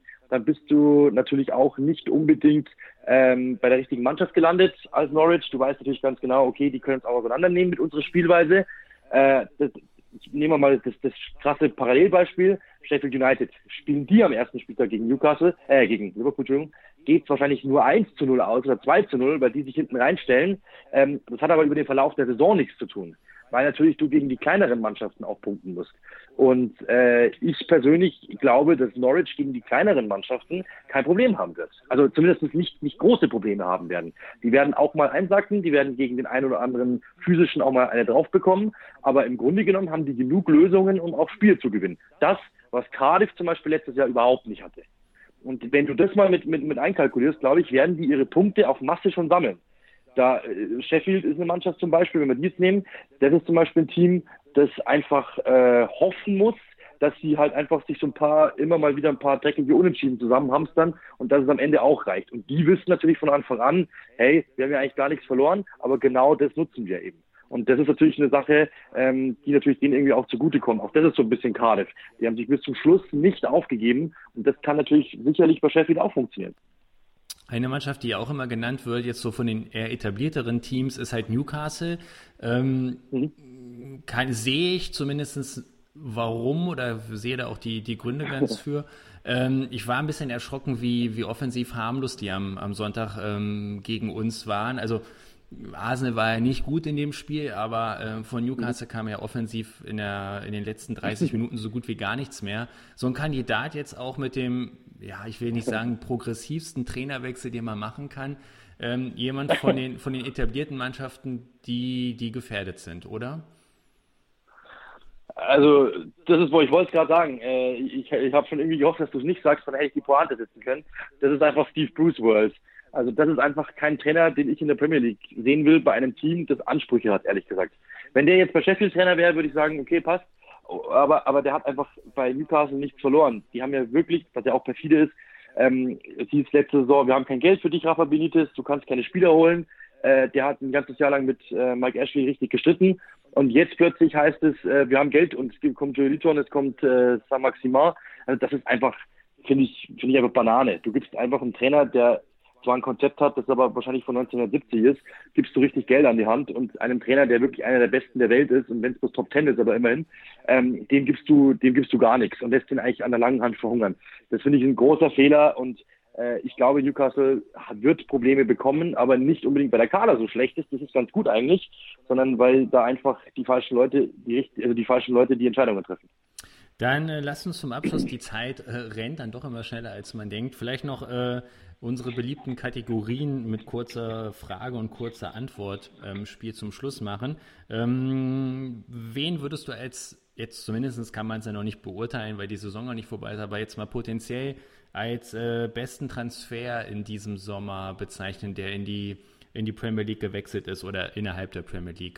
nicht unbedingt bei der richtigen Mannschaft gelandet als Norwich. Du weißt natürlich ganz genau, okay, die können es auch auseinandernehmen mit unserer Spielweise. Nehmen wir mal das krasse Parallelbeispiel. Sheffield United. Spielen die am ersten Spieltag gegen gegen Liverpool, Entschuldigung, geht es wahrscheinlich nur 1:0 aus oder 2:0, weil die sich hinten reinstellen. Das hat aber über den Verlauf der Saison nichts zu tun, weil natürlich du gegen die kleineren Mannschaften auch punkten musst. Und ich persönlich glaube, dass Norwich gegen die kleineren Mannschaften kein Problem haben wird. Also zumindest nicht große Probleme haben werden. Die werden auch mal einsacken, die werden gegen den einen oder anderen physischen auch mal eine drauf bekommen. Aber im Grunde genommen haben die genug Lösungen, um auch Spiel zu gewinnen. Das, was Cardiff zum Beispiel letztes Jahr überhaupt nicht hatte. Und wenn du das mal mit einkalkulierst, glaube ich, werden die ihre Punkte auf Masse schon sammeln. Sheffield ist eine Mannschaft zum Beispiel, wenn wir die jetzt nehmen, das ist zum Beispiel ein Team, das einfach hoffen muss, dass sie halt einfach sich immer mal wieder ein paar dreckige Unentschieden zusammenhamstern und dass es am Ende auch reicht. Und die wissen natürlich von Anfang an, hey, wir haben ja eigentlich gar nichts verloren, aber genau das nutzen wir eben. Und das ist natürlich eine Sache, die natürlich denen irgendwie auch zugutekommt. Auch das ist so ein bisschen Cardiff. Die haben sich bis zum Schluss nicht aufgegeben und das kann natürlich sicherlich bei Sheffield auch funktionieren. Eine Mannschaft, die auch immer genannt wird, jetzt so von den eher etablierteren Teams, ist halt Newcastle. Sehe ich zumindest warum oder sehe da auch die Gründe ganz für. Ich war ein bisschen erschrocken, wie offensiv harmlos die am Sonntag gegen uns waren. Also Arsenal war ja nicht gut in dem Spiel, aber von Newcastle kam ja offensiv in den letzten 30 Minuten so gut wie gar nichts mehr. So ein Kandidat jetzt auch mit dem, ja, ich will nicht sagen progressivsten Trainerwechsel, den man machen kann, jemand von den etablierten Mannschaften, die gefährdet sind, oder? Also, das ist, ich wollte es gerade sagen. Ich habe schon irgendwie gehofft, dass du es nicht sagst, dann hätte ich die Pointe setzen können. Das ist einfach Steve Bruce World. Also, das ist einfach kein Trainer, den ich in der Premier League sehen will, bei einem Team, das Ansprüche hat, ehrlich gesagt. Wenn der jetzt bei Sheffield Trainer wäre, würde ich sagen, okay, passt. Aber der hat einfach bei Newcastle nichts verloren. Die haben ja wirklich, was ja auch perfide ist, es hieß letzte Saison, wir haben kein Geld für dich, Rafa Benitez, du kannst keine Spieler holen. Der hat ein ganzes Jahr lang mit Mike Ashley richtig gestritten. Und jetzt plötzlich heißt es, wir haben Geld und es kommt Joe und es kommt Saint-Maximin. Also das ist einfach, finde ich einfach Banane. Du gibst einfach einen Trainer, der zwar ein Konzept hat, das aber wahrscheinlich von 1970 ist, gibst du richtig Geld an die Hand und einem Trainer, der wirklich einer der Besten der Welt ist und wenn es bloß Top 10 ist, aber immerhin, dem gibst du gar nichts und lässt ihn eigentlich an der langen Hand verhungern. Das finde ich ein großer Fehler und ich glaube, Newcastle wird Probleme bekommen, aber nicht unbedingt, weil der Kader so schlecht ist, das ist ganz gut eigentlich, sondern weil da einfach die falschen Leute die Entscheidungen treffen. Dann lasst uns zum Abschluss, die Zeit rennt dann doch immer schneller, als man denkt. Vielleicht noch unsere beliebten Kategorien mit kurzer Frage und kurzer Antwort Spiel zum Schluss machen. Wen würdest du jetzt zumindest kann man es ja noch nicht beurteilen, weil die Saison noch nicht vorbei ist, aber jetzt mal potenziell als besten Transfer in diesem Sommer bezeichnen, der in die Premier League gewechselt ist oder innerhalb der Premier League?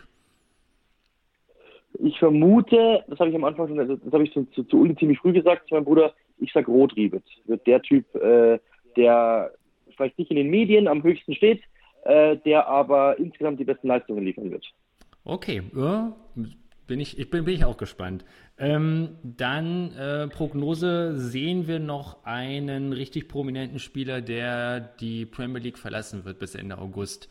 Ich vermute, das habe ich am Anfang schon, das habe ich zu Uli ziemlich früh gesagt, zu meinem Bruder, ich sag Roth-Riebitt. Wird der Typ, der vielleicht nicht in den Medien am höchsten steht, der aber insgesamt die besten Leistungen liefern wird. Okay, ja, bin ich auch gespannt. Dann Prognose, sehen wir noch einen richtig prominenten Spieler, der die Premier League verlassen wird bis Ende August?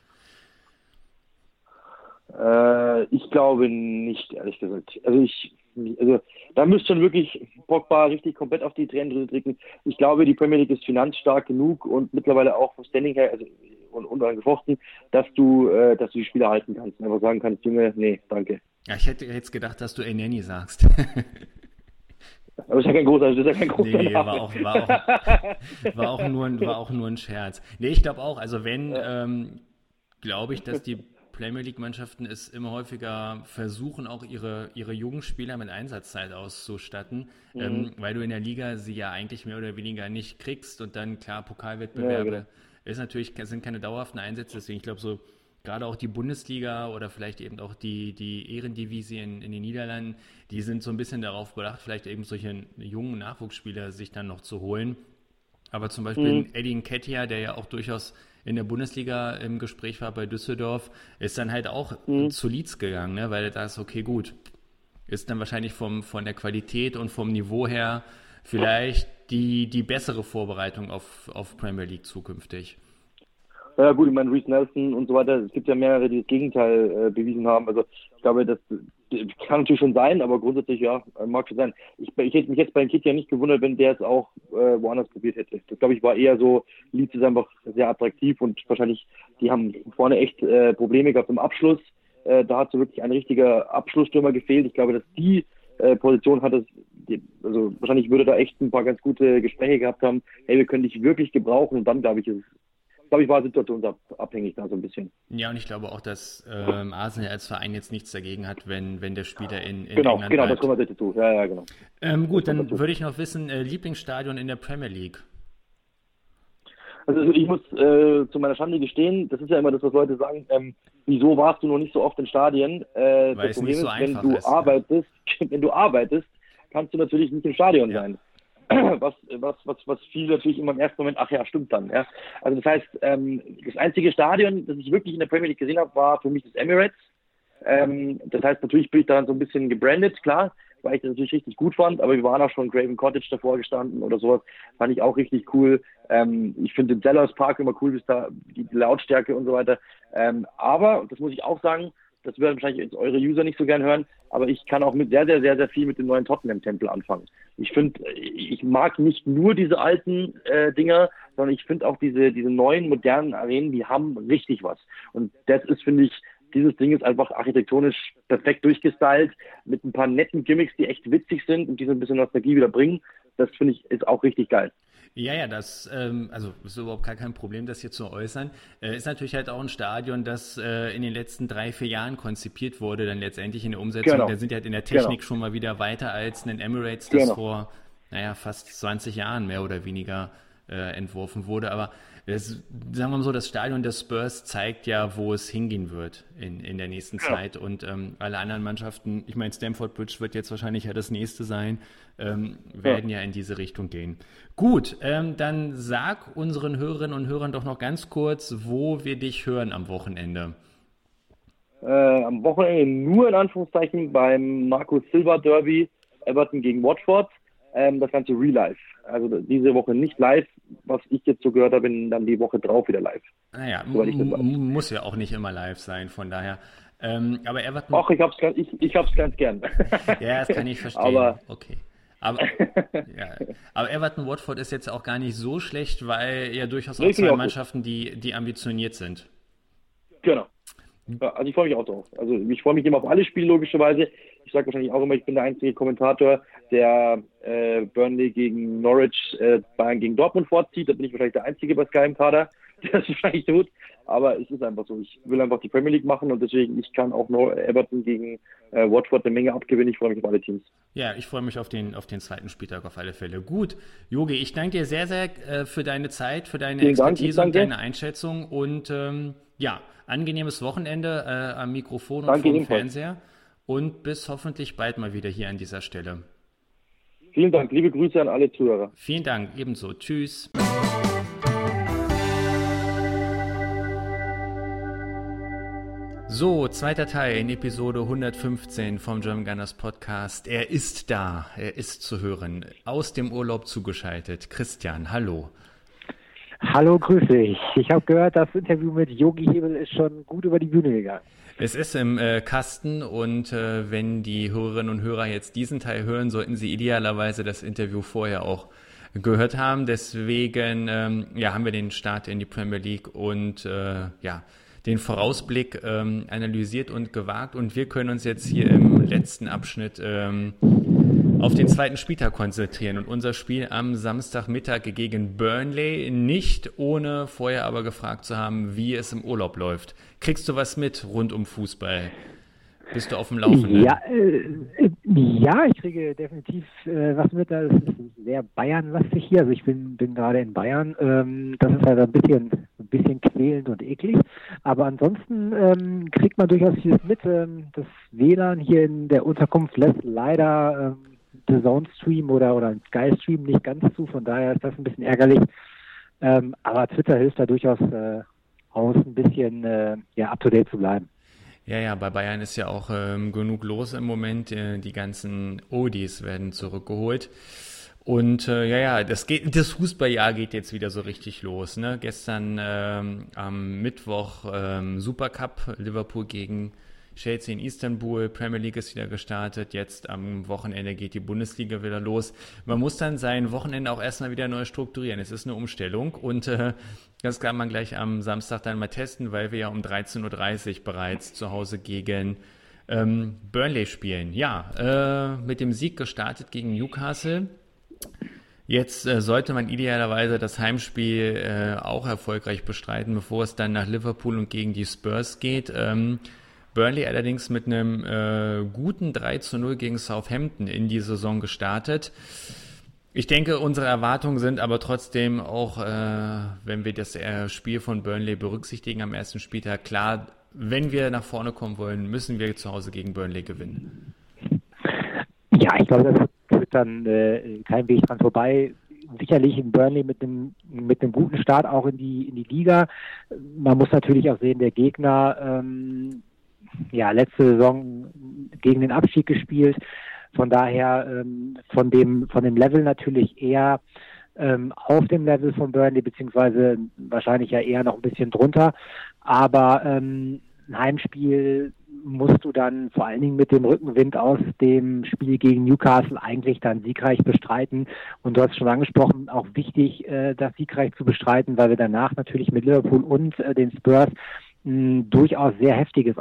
Ich glaube nicht, ehrlich gesagt. Also da müsste schon wirklich Pogba richtig komplett auf die Tränendrüse drücken. Ich glaube, die Premier League ist finanzstark genug und mittlerweile auch vom Standing her, also unangefochten, dass du die Spieler halten kannst und einfach sagen kannst, Junge, nee, danke. Ja, ich hätte jetzt gedacht, dass du Elneny sagst. Aber das ist ja kein großer nee, Name. war auch nur ein Scherz. Nee, ich glaube auch, also wenn, glaube ich, dass die Premier League-Mannschaften es immer häufiger versuchen, auch ihre jungen Spieler mit Einsatzzeit auszustatten, weil du in der Liga sie ja eigentlich mehr oder weniger nicht kriegst und dann, klar, Pokalwettbewerbe sind keine dauerhaften Einsätze, deswegen ich glaube so, gerade auch die Bundesliga oder vielleicht eben auch die Ehrendivisie in den Niederlanden, die sind so ein bisschen darauf bedacht, vielleicht eben solche jungen Nachwuchsspieler sich dann noch zu holen. Aber zum Beispiel Eddie Nketiah, der ja auch durchaus in der Bundesliga im Gespräch war bei Düsseldorf, ist dann halt auch zu Leeds gegangen, ne? Weil da ist okay, gut. Ist dann wahrscheinlich von der Qualität und vom Niveau her vielleicht die bessere Vorbereitung auf Premier League zukünftig. Ja gut, ich meine, Reece Nelson und so weiter, es gibt ja mehrere, die das Gegenteil bewiesen haben. Also ich glaube, das kann natürlich schon sein, aber grundsätzlich ja, mag schon sein. Ich hätte mich jetzt bei Nketiah nicht gewundert, wenn der es auch woanders probiert hätte. Das glaube ich war eher so, Leeds ist einfach sehr attraktiv und wahrscheinlich, die haben vorne echt Probleme gehabt im Abschluss. Da hat so wirklich ein richtiger Abschlussstürmer gefehlt. Ich glaube, dass die Position hat es, also wahrscheinlich würde da echt ein paar ganz gute Gespräche gehabt haben. Hey, wir können dich wirklich gebrauchen und dann glaube ich, war situationsabhängig da so ein bisschen. Ja, und ich glaube auch, dass Arsenal als Verein jetzt nichts dagegen hat, wenn der Spieler in Genau, England bleibt. das kommt natürlich dazu. Ja, genau. Gut, dann würde ich noch wissen, Lieblingsstadion in der Premier League. Also ich muss zu meiner Schande gestehen, das ist ja immer das, was Leute sagen, wieso warst du noch nicht so oft in Stadien? Weil das es Problem nicht so ist, einfach wenn du ist. wenn du arbeitest, kannst du natürlich nicht im Stadion sein. Was viele natürlich immer im ersten Moment, ach ja, stimmt dann. Ja. Also das heißt, das einzige Stadion, das ich wirklich in der Premier League gesehen habe, war für mich das Emirates. Das heißt, natürlich bin ich daran so ein bisschen gebrandet, klar, weil ich das natürlich richtig gut fand, aber wir waren auch schon Craven Cottage davor gestanden oder sowas, fand ich auch richtig cool. Ich finde den Sellers Park immer cool, bis da die Lautstärke und so weiter. Aber, das muss ich auch sagen, das werden wahrscheinlich jetzt eure User nicht so gern hören, aber ich kann auch mit sehr, sehr, sehr, sehr viel mit dem neuen Tottenham-Tempel anfangen. Ich finde, ich mag nicht nur diese alten Dinger, sondern ich finde auch diese neuen, modernen Arenen, die haben richtig was. Und das ist, finde ich, dieses Ding ist einfach architektonisch perfekt durchgestylt, mit ein paar netten Gimmicks, die echt witzig sind und die so ein bisschen Nostalgie wieder bringen. Das finde ich ist auch richtig geil. Ja, das also ist überhaupt gar kein Problem, das hier zu äußern. Ist natürlich halt auch ein Stadion, das in den letzten 3-4 Jahren konzipiert wurde, dann letztendlich in der Umsetzung. Genau. Da sind die halt in der Technik schon mal wieder weiter als ein Emirates, das vor fast 20 Jahren mehr oder weniger entworfen wurde. Aber sagen wir mal so, das Stadion der Spurs zeigt ja, wo es hingehen wird in der nächsten Zeit. Und alle anderen Mannschaften, ich meine, Stamford Bridge wird jetzt wahrscheinlich ja das nächste sein, werden ja in diese Richtung gehen. Gut, dann sag unseren Hörerinnen und Hörern doch noch ganz kurz, wo wir dich hören am Wochenende. Am Wochenende nur in Anführungszeichen beim Marco Silva Derby, Everton gegen Watford. Das Ganze Real Life. Also diese Woche nicht live, was ich jetzt so gehört habe, dann die Woche drauf wieder live. Naja, muss ja auch nicht immer live sein, von daher. Aber Everton... Ach, ich hab's ganz gern. Ja, das kann ich verstehen. Aber, okay. Aber Everton Watford ist jetzt auch gar nicht so schlecht, weil ja durchaus auch zwei Mannschaften, die ambitioniert sind. Genau. Ja, also ich freue mich auch drauf. Also ich freue mich immer auf alle Spiele, logischerweise. Ich sage wahrscheinlich auch immer, ich bin der einzige Kommentator, der Burnley gegen Norwich, Bayern gegen Dortmund vorzieht. Da bin ich wahrscheinlich der Einzige bei Sky im Kader, der das wahrscheinlich tut. Aber es ist einfach so. Ich will einfach die Premier League machen und deswegen, ich kann auch nur Everton gegen Watford eine Menge abgewinnen. Ich freue mich auf alle Teams. Ja, ich freue mich auf den zweiten Spieltag auf alle Fälle. Gut, Jogi, ich danke dir sehr, sehr für deine Zeit, für deine Expertise und deine Einschätzung und angenehmes Wochenende am Mikrofon und vor dem Fernseher und bis hoffentlich bald mal wieder hier an dieser Stelle. Vielen Dank, liebe Grüße an alle Zuhörer. Vielen Dank, ebenso. Tschüss. So, zweiter Teil in Episode 115 vom German Gunners Podcast. Er ist da, er ist zu hören, aus dem Urlaub zugeschaltet. Christian, hallo. Hallo, grüß dich. Ich habe gehört, das Interview mit Jogi Hebel ist schon gut über die Bühne gegangen. Es ist im Kasten und wenn die Hörerinnen und Hörer jetzt diesen Teil hören, sollten sie idealerweise das Interview vorher auch gehört haben. Deswegen haben wir den Start in die Premier League und den Vorausblick analysiert und gewagt. Und wir können uns jetzt hier im letzten Abschnitt auf den zweiten Spieltag konzentrieren und unser Spiel am Samstagmittag gegen Burnley, nicht ohne vorher aber gefragt zu haben, wie es im Urlaub läuft. Kriegst du was mit rund um Fußball? Bist du auf dem Laufenden? Ja, ich kriege definitiv was mit. Das ist sehr Bayern-lastig hier. Also ich bin gerade in Bayern. Das ist halt ein bisschen quälend und eklig. Aber ansonsten kriegt man durchaus vieles mit. Das WLAN hier in der Unterkunft lässt leider The Zone Stream oder ein Sky Stream nicht ganz zu, von daher ist das ein bisschen ärgerlich. Aber Twitter hilft da durchaus aus, ein bisschen up-to-date zu bleiben. Ja, bei Bayern ist ja auch genug los im Moment. Die ganzen Odis werden zurückgeholt. Und das Fußballjahr geht jetzt wieder so richtig los. Ne? Gestern am Mittwoch Supercup, Liverpool gegen Chelsea in Istanbul, Premier League ist wieder gestartet, jetzt am Wochenende geht die Bundesliga wieder los. Man muss dann sein Wochenende auch erstmal wieder neu strukturieren. Es ist eine Umstellung und das kann man gleich am Samstag dann mal testen, weil wir ja um 13.30 Uhr bereits zu Hause gegen Burnley spielen. Ja, mit dem Sieg gestartet gegen Newcastle. Jetzt sollte man idealerweise das Heimspiel auch erfolgreich bestreiten, bevor es dann nach Liverpool und gegen die Spurs geht. Burnley allerdings mit einem guten 3:0 gegen Southampton in die Saison gestartet. Ich denke, unsere Erwartungen sind aber trotzdem auch, wenn wir das Spiel von Burnley berücksichtigen am ersten Spieltag, klar, wenn wir nach vorne kommen wollen, müssen wir zu Hause gegen Burnley gewinnen. Ja, ich glaube, das führt dann kein Weg dran vorbei. Sicherlich in Burnley mit einem guten Start auch in die Liga. Man muss natürlich auch sehen, der Gegner letzte Saison gegen den Abstieg gespielt. Von daher von dem Level natürlich eher auf dem Level von Burnley, beziehungsweise wahrscheinlich ja eher noch ein bisschen drunter. Aber ein Heimspiel musst du dann vor allen Dingen mit dem Rückenwind aus dem Spiel gegen Newcastle eigentlich dann siegreich bestreiten. Und du hast schon angesprochen, auch wichtig, das siegreich zu bestreiten, weil wir danach natürlich mit Liverpool und den Spurs durchaus sehr heftiges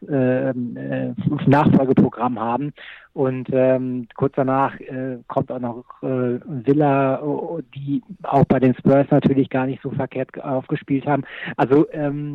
Nachfolgeprogramm haben. Und kurz danach kommt auch noch Villa, die auch bei den Spurs natürlich gar nicht so verkehrt aufgespielt haben. Also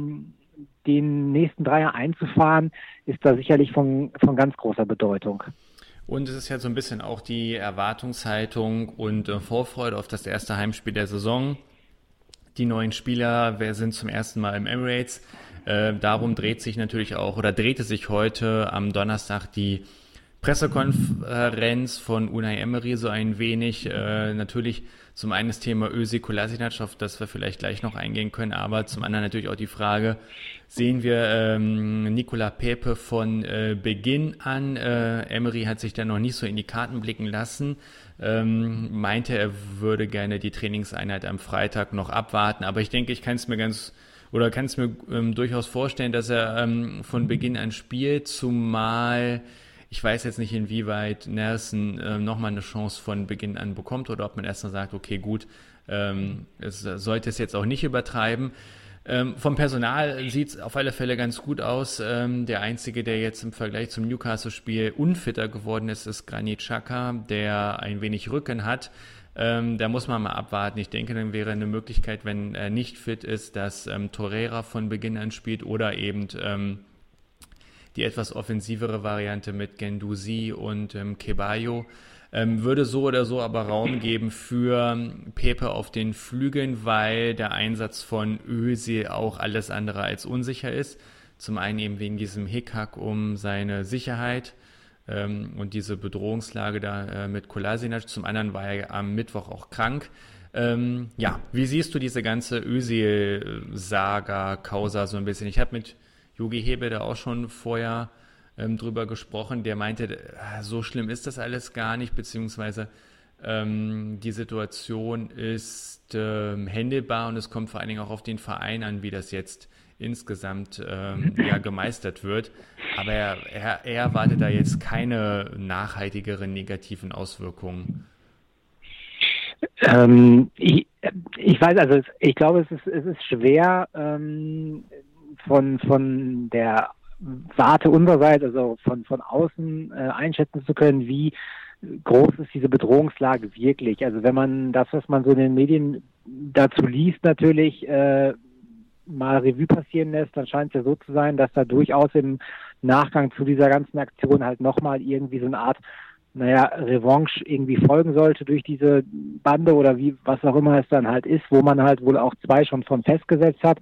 den nächsten Dreier einzufahren, ist da sicherlich von ganz großer Bedeutung. Und es ist ja so ein bisschen auch die Erwartungshaltung und Vorfreude auf das erste Heimspiel der Saison. Die neuen Spieler sind zum ersten Mal im Emirates. Darum drehte sich heute am Donnerstag die Pressekonferenz von Unai Emery so ein wenig. Natürlich zum einen das Thema Özil, Kolasinac, auf das wir vielleicht gleich noch eingehen können, aber zum anderen natürlich auch die Frage, sehen wir Nicolas Pepe von Beginn an? Emery hat sich da noch nicht so in die Karten blicken lassen. Meinte, er würde gerne die Trainingseinheit am Freitag noch abwarten, aber ich denke, ich kann es mir durchaus vorstellen, dass er von Beginn an spielt, zumal ich weiß jetzt nicht, inwieweit Nelson nochmal eine Chance von Beginn an bekommt oder ob man erst mal sagt, okay, gut, es sollte es jetzt auch nicht übertreiben. Vom Personal sieht es auf alle Fälle ganz gut aus. Der Einzige, der jetzt im Vergleich zum Newcastle-Spiel unfitter geworden ist Granit Xhaka, der ein wenig Rücken hat. Da muss man mal abwarten. Ich denke, dann wäre eine Möglichkeit, wenn er nicht fit ist, dass Torreira von Beginn an spielt oder eben die etwas offensivere Variante mit Guendouzi und Ceballos. Würde so oder so aber Raum geben für Pepe auf den Flügeln, weil der Einsatz von Özil auch alles andere als unsicher ist. Zum einen eben wegen diesem Hickhack um seine Sicherheit und diese Bedrohungslage da mit Kolasinac. Zum anderen war er am Mittwoch auch krank. Wie siehst du diese ganze Özil-Saga, Causa so ein bisschen? Ich habe mit Jogi Hebe da auch schon vorher drüber gesprochen, der meinte, so schlimm ist das alles gar nicht, beziehungsweise die Situation ist händelbar und es kommt vor allen Dingen auch auf den Verein an, wie das jetzt insgesamt gemeistert wird. Aber er erwartet da jetzt keine nachhaltigeren negativen Auswirkungen. Ich weiß, also ich glaube, es ist schwer von der Warte unsererseits, also von außen einschätzen zu können, wie groß ist diese Bedrohungslage wirklich. Also wenn man das, was man so in den Medien dazu liest, natürlich mal Revue passieren lässt, dann scheint es ja so zu sein, dass da durchaus im Nachgang zu dieser ganzen Aktion halt nochmal irgendwie so eine Art, Revanche irgendwie folgen sollte durch diese Bande oder was auch immer es dann halt ist, wo man halt wohl auch 2 schon von festgesetzt hat.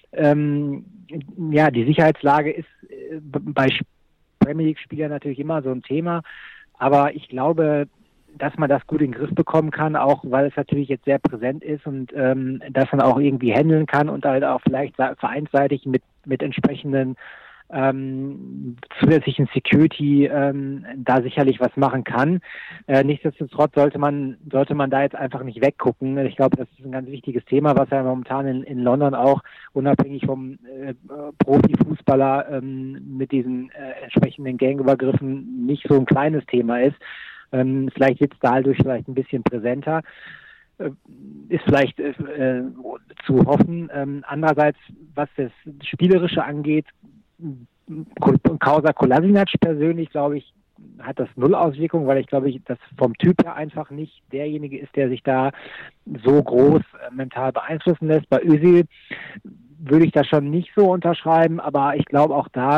Die Sicherheitslage ist bei Premier League-Spielern natürlich immer so ein Thema, aber ich glaube, dass man das gut in den Griff bekommen kann, auch weil es natürlich jetzt sehr präsent ist und dass man auch irgendwie handeln kann und halt auch vielleicht vereinsseitig mit entsprechenden zusätzlichen Security da sicherlich was machen kann. Nichtsdestotrotz sollte man da jetzt einfach nicht weggucken. Ich glaube, das ist ein ganz wichtiges Thema, was ja momentan in London auch unabhängig vom Profifußballer mit diesen entsprechenden Gangübergriffen nicht so ein kleines Thema ist. Vielleicht wird es dadurch vielleicht ein bisschen präsenter. Ist vielleicht zu hoffen. Andererseits, was das Spielerische angeht, Causa Kolasinac persönlich, glaube ich, hat das null Auswirkungen, weil ich glaube, dass vom Typ her einfach nicht derjenige ist, der sich da so groß mental beeinflussen lässt. Bei Özil würde ich das schon nicht so unterschreiben, aber ich glaube auch da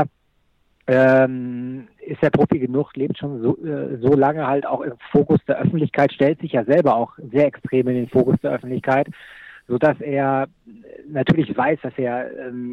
ist der Profi genug, lebt schon so lange halt auch im Fokus der Öffentlichkeit, stellt sich ja selber auch sehr extrem in den Fokus der Öffentlichkeit, sodass er natürlich weiß, dass er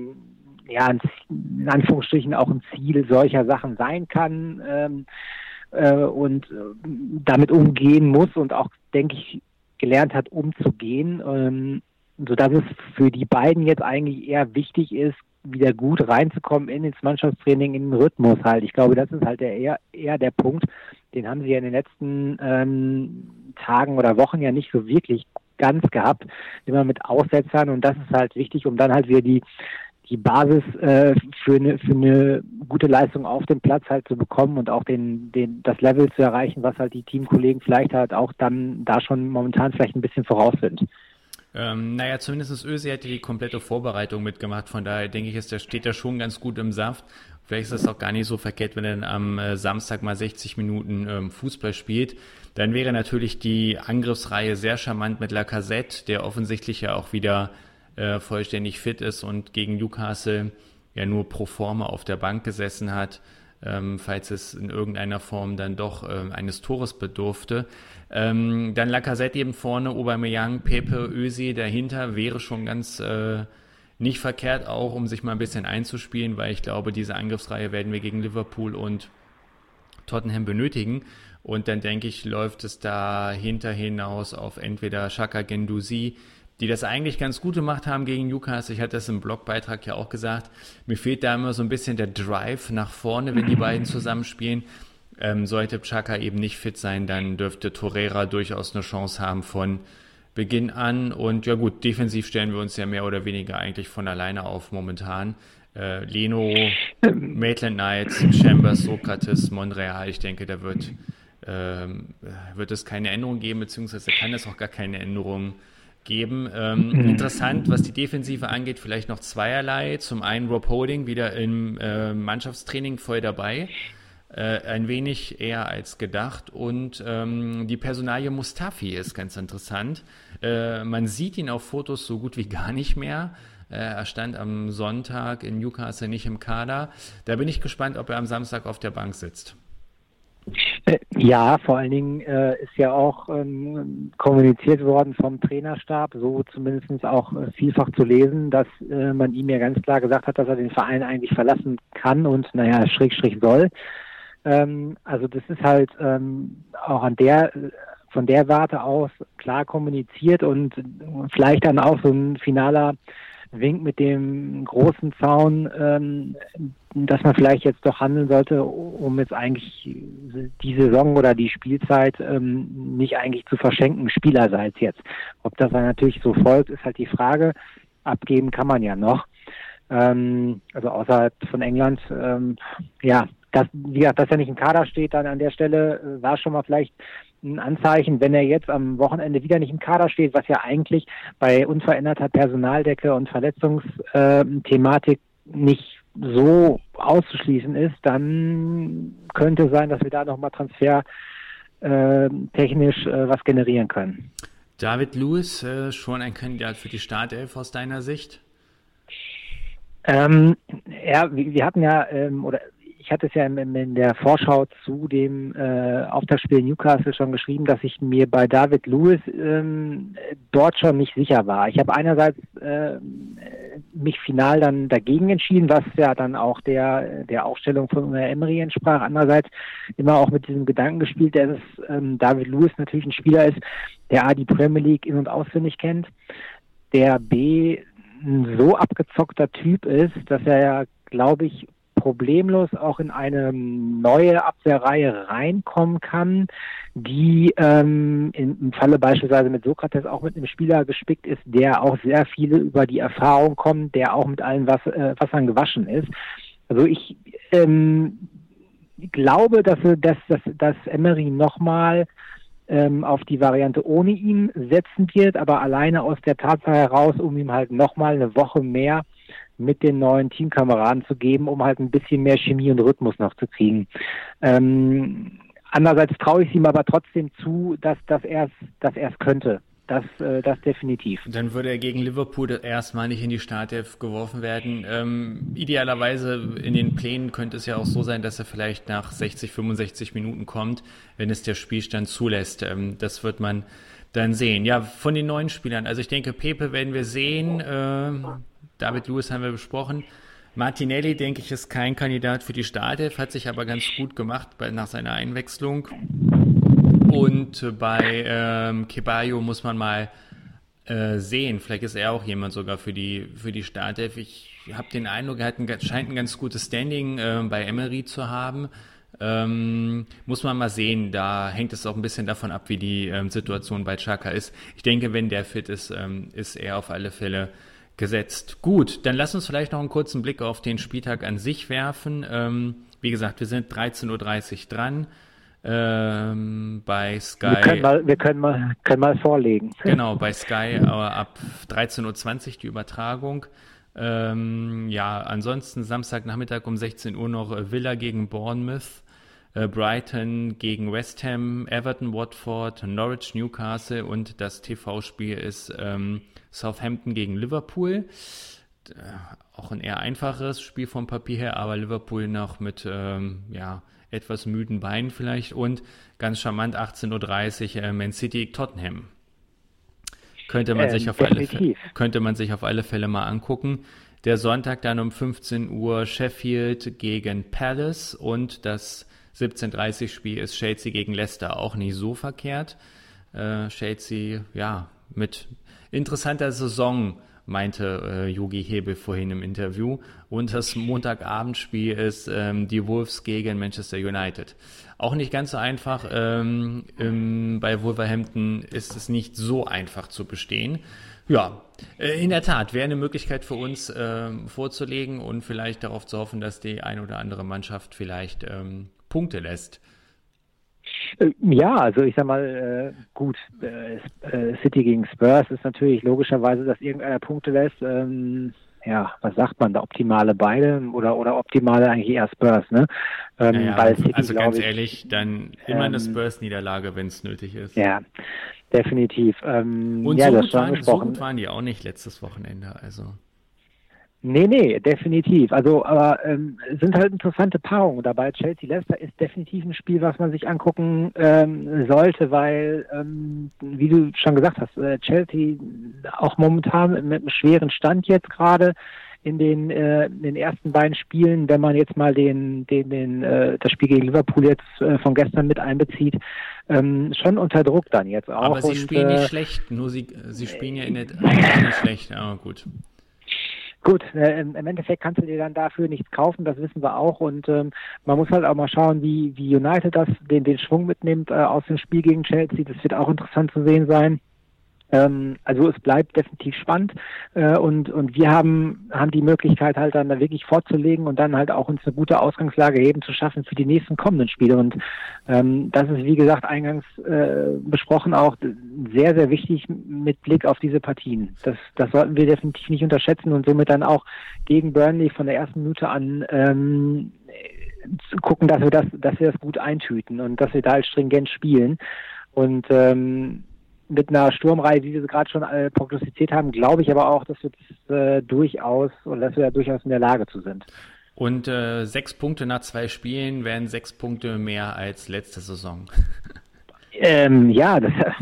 in Anführungsstrichen auch ein Ziel solcher Sachen sein kann und damit umgehen muss und auch, denke ich, gelernt hat, umzugehen, sodass es für die beiden jetzt eigentlich eher wichtig ist, wieder gut reinzukommen ins Mannschaftstraining, in den Rhythmus halt. Ich glaube, das ist halt eher der Punkt, den haben sie ja in den letzten Tagen oder Wochen ja nicht so wirklich ganz gehabt, immer mit Aussetzern, und das ist halt wichtig, um dann halt wieder die Basis für eine gute Leistung auf dem Platz halt zu bekommen und auch das Level zu erreichen, was halt die Teamkollegen vielleicht halt auch dann da schon momentan vielleicht ein bisschen voraus sind. Zumindest Özil hätte die komplette Vorbereitung mitgemacht, von daher denke ich, steht er schon ganz gut im Saft. Vielleicht ist das auch gar nicht so verkehrt, wenn er dann am Samstag mal 60 Minuten Fußball spielt. Dann wäre natürlich die Angriffsreihe sehr charmant mit Lacazette, der offensichtlich ja auch wieder vollständig fit ist und gegen Newcastle ja nur pro forma auf der Bank gesessen hat, falls es in irgendeiner Form dann doch eines Tores bedurfte. Dann Lacazette eben vorne, Aubameyang, Pepe, Özil dahinter wäre schon ganz nicht verkehrt, auch um sich mal ein bisschen einzuspielen, weil ich glaube, diese Angriffsreihe werden wir gegen Liverpool und Tottenham benötigen. Und dann denke ich, läuft es dahinter hinaus auf entweder Xhaka, Guendouzi, die das eigentlich ganz gut gemacht haben gegen Newcastle. Ich hatte das im Blogbeitrag ja auch gesagt. Mir fehlt da immer so ein bisschen der Drive nach vorne, wenn die beiden zusammenspielen. Sollte Xhaka eben nicht fit sein, dann dürfte Torreira durchaus eine Chance haben von Beginn an. Und ja gut, defensiv stellen wir uns ja mehr oder weniger eigentlich von alleine auf momentan. Leno, Maitland-Niles, Chambers, Sokrates, Monreal. Ich denke, da wird es keine Änderung geben, beziehungsweise kann es auch gar keine Änderung geben. Interessant, was die Defensive angeht, vielleicht noch zweierlei. Zum einen Rob Holding wieder im Mannschaftstraining voll dabei. Ein wenig eher als gedacht. Und die Personalie Mustafi ist ganz interessant. Man sieht ihn auf Fotos so gut wie gar nicht mehr. Er stand am Sonntag in Newcastle nicht im Kader. Da bin ich gespannt, ob er am Samstag auf der Bank sitzt. Ja, vor allen Dingen ist ja auch kommuniziert worden vom Trainerstab, so zumindest auch vielfach zu lesen, dass man ihm ja ganz klar gesagt hat, dass er den Verein eigentlich verlassen kann und, Schrägstrich soll. Also das ist halt auch von der Warte aus klar kommuniziert und vielleicht dann auch so ein finaler Wink mit dem großen Zaun, dass man vielleicht jetzt doch handeln sollte, um jetzt eigentlich die Saison oder die Spielzeit nicht eigentlich zu verschenken, spielerseits jetzt. Ob das dann natürlich so folgt, ist halt die Frage. Abgeben kann man ja noch. Also außerhalb von England, dass er nicht im Kader steht, dann an der Stelle war schon mal vielleicht ein Anzeichen, wenn er jetzt am Wochenende wieder nicht im Kader steht, was ja eigentlich bei unveränderter Personaldecke und Verletzungsthematik nicht so auszuschließen ist, dann könnte es sein, dass wir da nochmal transfertechnisch was generieren können. David Lewis, schon ein Kandidat für die Startelf aus deiner Sicht? Wir hatten ja, ich hatte es ja in der Vorschau zu dem Auftaktspiel Newcastle schon geschrieben, dass ich mir bei David Lewis dort schon nicht sicher war. Ich habe einerseits mich final dann dagegen entschieden, was ja dann auch der Aufstellung von Unai Emery entsprach. Andererseits immer auch mit diesem Gedanken gespielt, dass David Luiz natürlich ein Spieler ist, der A, die Premier League in- und auswendig kennt, der B, ein so abgezockter Typ ist, dass er ja, glaube ich, problemlos auch in eine neue Abwehrreihe reinkommen kann, die im Falle beispielsweise mit Sokrates auch mit einem Spieler gespickt ist, der auch sehr viele über die Erfahrung kommt, der auch mit allen Wassern gewaschen ist. Also ich glaube, dass Emery nochmal auf die Variante ohne ihn setzen wird, aber alleine aus der Tatsache heraus, um ihm halt nochmal eine Woche mehr mit den neuen Teamkameraden zu geben, um halt ein bisschen mehr Chemie und Rhythmus noch zu kriegen. Andererseits traue ich ihm aber trotzdem zu, dass er es könnte. Das definitiv. Dann würde er gegen Liverpool erstmal nicht in die Startelf geworfen werden. Idealerweise in den Plänen könnte es ja auch so sein, dass er vielleicht nach 60, 65 Minuten kommt, wenn es der Spielstand zulässt. Das wird man dann sehen. Ja, von den neuen Spielern. Also ich denke, Pepe werden wir sehen. David Luiz haben wir besprochen. Martinelli, denke ich, ist kein Kandidat für die Startelf, hat sich aber ganz gut gemacht nach seiner Einwechslung. Und bei Ceballos muss man mal sehen. Vielleicht ist er auch jemand sogar für die Startelf. Ich habe den Eindruck, er scheint ein ganz gutes Standing bei Emery zu haben. Muss man mal sehen. Da hängt es auch ein bisschen davon ab, wie die Situation bei Xhaka ist. Ich denke, wenn der fit ist, ist er auf alle Fälle gesetzt. Gut, dann lass uns vielleicht noch einen kurzen Blick auf den Spieltag an sich werfen. Wie gesagt, wir sind 13:30 Uhr dran. Bei Sky. Wir können mal vorlegen. Genau, bei Sky ab 13:20 Uhr die Übertragung. Ansonsten Samstagnachmittag um 16 Uhr noch Villa gegen Bournemouth, Brighton gegen West Ham, Everton, Watford, Norwich, Newcastle und das TV-Spiel ist Southampton gegen Liverpool. Auch ein eher einfaches Spiel vom Papier her, aber Liverpool noch mit etwas müden Beinen vielleicht und ganz charmant 18:30 Uhr Man City Tottenham. Könnte man sich auf alle Fälle mal angucken. Der Sonntag dann um 15 Uhr Sheffield gegen Palace und das 17:30 Spiel ist Chelsea gegen Leicester, auch nicht so verkehrt. Chelsea, mit interessanter Saison, meinte Jogi Hebel vorhin im Interview. Und das Montagabendspiel ist die Wolves gegen Manchester United. Auch nicht ganz so einfach. Bei Wolverhampton ist es nicht so einfach zu bestehen. Ja, in der Tat, wäre eine Möglichkeit für uns vorzulegen und vielleicht darauf zu hoffen, dass die eine oder andere Mannschaft vielleicht Punkte lässt. Ja, also ich sag mal, City gegen Spurs ist natürlich logischerweise, dass irgendeiner Punkte lässt. Was sagt man da? Optimale beide oder optimale eigentlich eher Spurs, ne? Weil City, also ganz ehrlich, dann immer eine Spurs-Niederlage, wenn es nötig ist. Ja, definitiv. Und so gut waren die auch nicht letztes Wochenende, also. Nee, definitiv. Also, aber es sind halt interessante Paarungen dabei. Chelsea-Leicester ist definitiv ein Spiel, was man sich angucken sollte, weil, wie du schon gesagt hast, Chelsea auch momentan mit einem schweren Stand jetzt gerade in den ersten beiden Spielen, wenn man jetzt mal das Spiel gegen Liverpool jetzt von gestern mit einbezieht, schon unter Druck dann jetzt auch. Aber sie spielen nicht schlecht, nur sie spielen ja nicht schlecht, aber gut. Gut, im Endeffekt kannst du dir dann dafür nichts kaufen, das wissen wir auch und man muss halt auch mal schauen, wie United den Schwung mitnimmt aus dem Spiel gegen Chelsea, das wird auch interessant zu sehen sein. Also es bleibt definitiv spannend und wir haben die Möglichkeit halt dann da wirklich vorzulegen und dann halt auch uns eine gute Ausgangslage eben zu schaffen für die nächsten kommenden Spiele und das ist wie gesagt eingangs besprochen auch sehr, sehr wichtig mit Blick auf diese Partien. Das sollten wir definitiv nicht unterschätzen und somit dann auch gegen Burnley von der ersten Minute an gucken, dass wir das gut eintüten und dass wir da halt stringent spielen und mit einer Sturmreihe, wie wir sie gerade schon prognostiziert haben, glaube ich aber auch, dass wir durchaus in der Lage zu sind. Und 6 Punkte nach 2 Spielen wären 6 Punkte mehr als letzte Saison. Man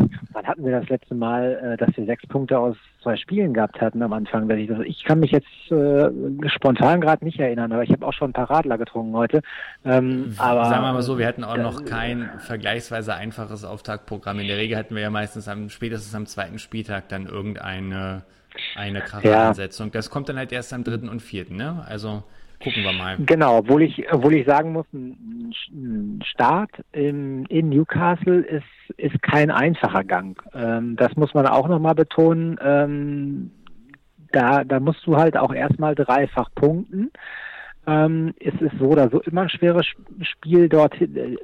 wann hatten wir das letzte Mal, dass wir 6 Punkte aus 2 Spielen gehabt hatten am Anfang? Ich kann mich jetzt spontan gerade nicht erinnern, aber ich habe auch schon ein paar Radler getrunken heute. Aber sagen wir mal so, wir hatten auch noch kein vergleichsweise einfaches Auftaktprogramm. In der Regel hatten wir ja meistens spätestens am 2. Spieltag dann irgendeine Kracheransetzung. Das kommt dann halt erst am 3. und 4., ne? Also gucken wir mal. Genau, obwohl ich sagen muss, ein Start in Newcastle ist kein einfacher Gang. Das muss man auch nochmal betonen. Da musst du halt auch erstmal dreifach punkten. Es ist so oder so immer ein schweres Spiel, dort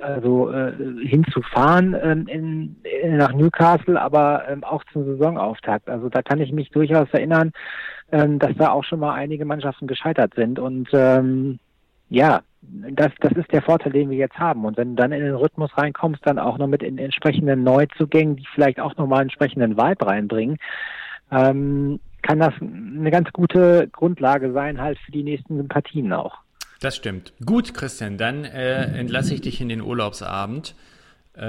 hinzufahren nach Newcastle, aber auch zum Saisonauftakt. Also da kann ich mich durchaus erinnern, dass da auch schon mal einige Mannschaften gescheitert sind. Und das ist der Vorteil, den wir jetzt haben. Und wenn du dann in den Rhythmus reinkommst, dann auch noch mit in entsprechenden Neuzugängen, die vielleicht auch nochmal einen entsprechenden Vibe reinbringen, kann das eine ganz gute Grundlage sein, halt für die nächsten Partien auch. Das stimmt. Gut, Christian, dann entlasse ich dich in den Urlaubsabend. Du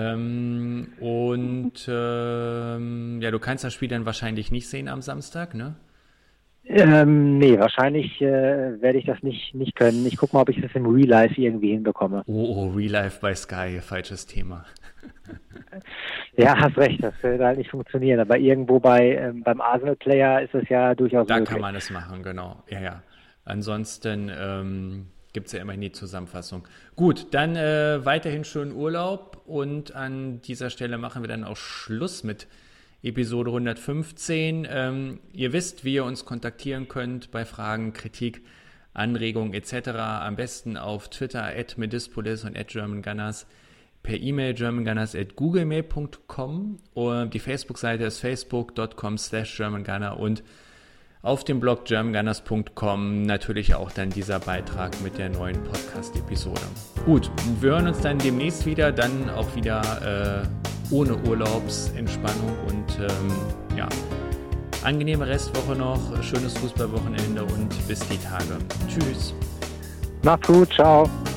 kannst das Spiel dann wahrscheinlich nicht sehen am Samstag, ne? Nee, wahrscheinlich werde ich das nicht können. Ich gucke mal, ob ich das im Real Life irgendwie hinbekomme. Oh, Real Life bei Sky, falsches Thema. Ja, hast recht, das wird halt nicht funktionieren. Aber irgendwo beim Arsenal-Player ist es ja durchaus da möglich. Da kann man es machen, genau. Ja. Ansonsten gibt es ja immerhin die Zusammenfassung. Gut, dann weiterhin schönen Urlaub und an dieser Stelle machen wir dann auch Schluss mit Episode 115. Ihr wisst, wie ihr uns kontaktieren könnt bei Fragen, Kritik, Anregungen etc. Am besten auf Twitter @medispolis und @GermanGunners, per E-Mail germangunners@googlemail.com, und die Facebook-Seite ist facebook.com/germangunner und auf dem Blog germangunners.com natürlich auch dann dieser Beitrag mit der neuen Podcast-Episode. Gut, wir hören uns dann demnächst wieder, dann auch wieder ohne Urlaubsentspannung und angenehme Restwoche noch, schönes Fußballwochenende und bis die Tage. Tschüss. Macht's gut, ciao.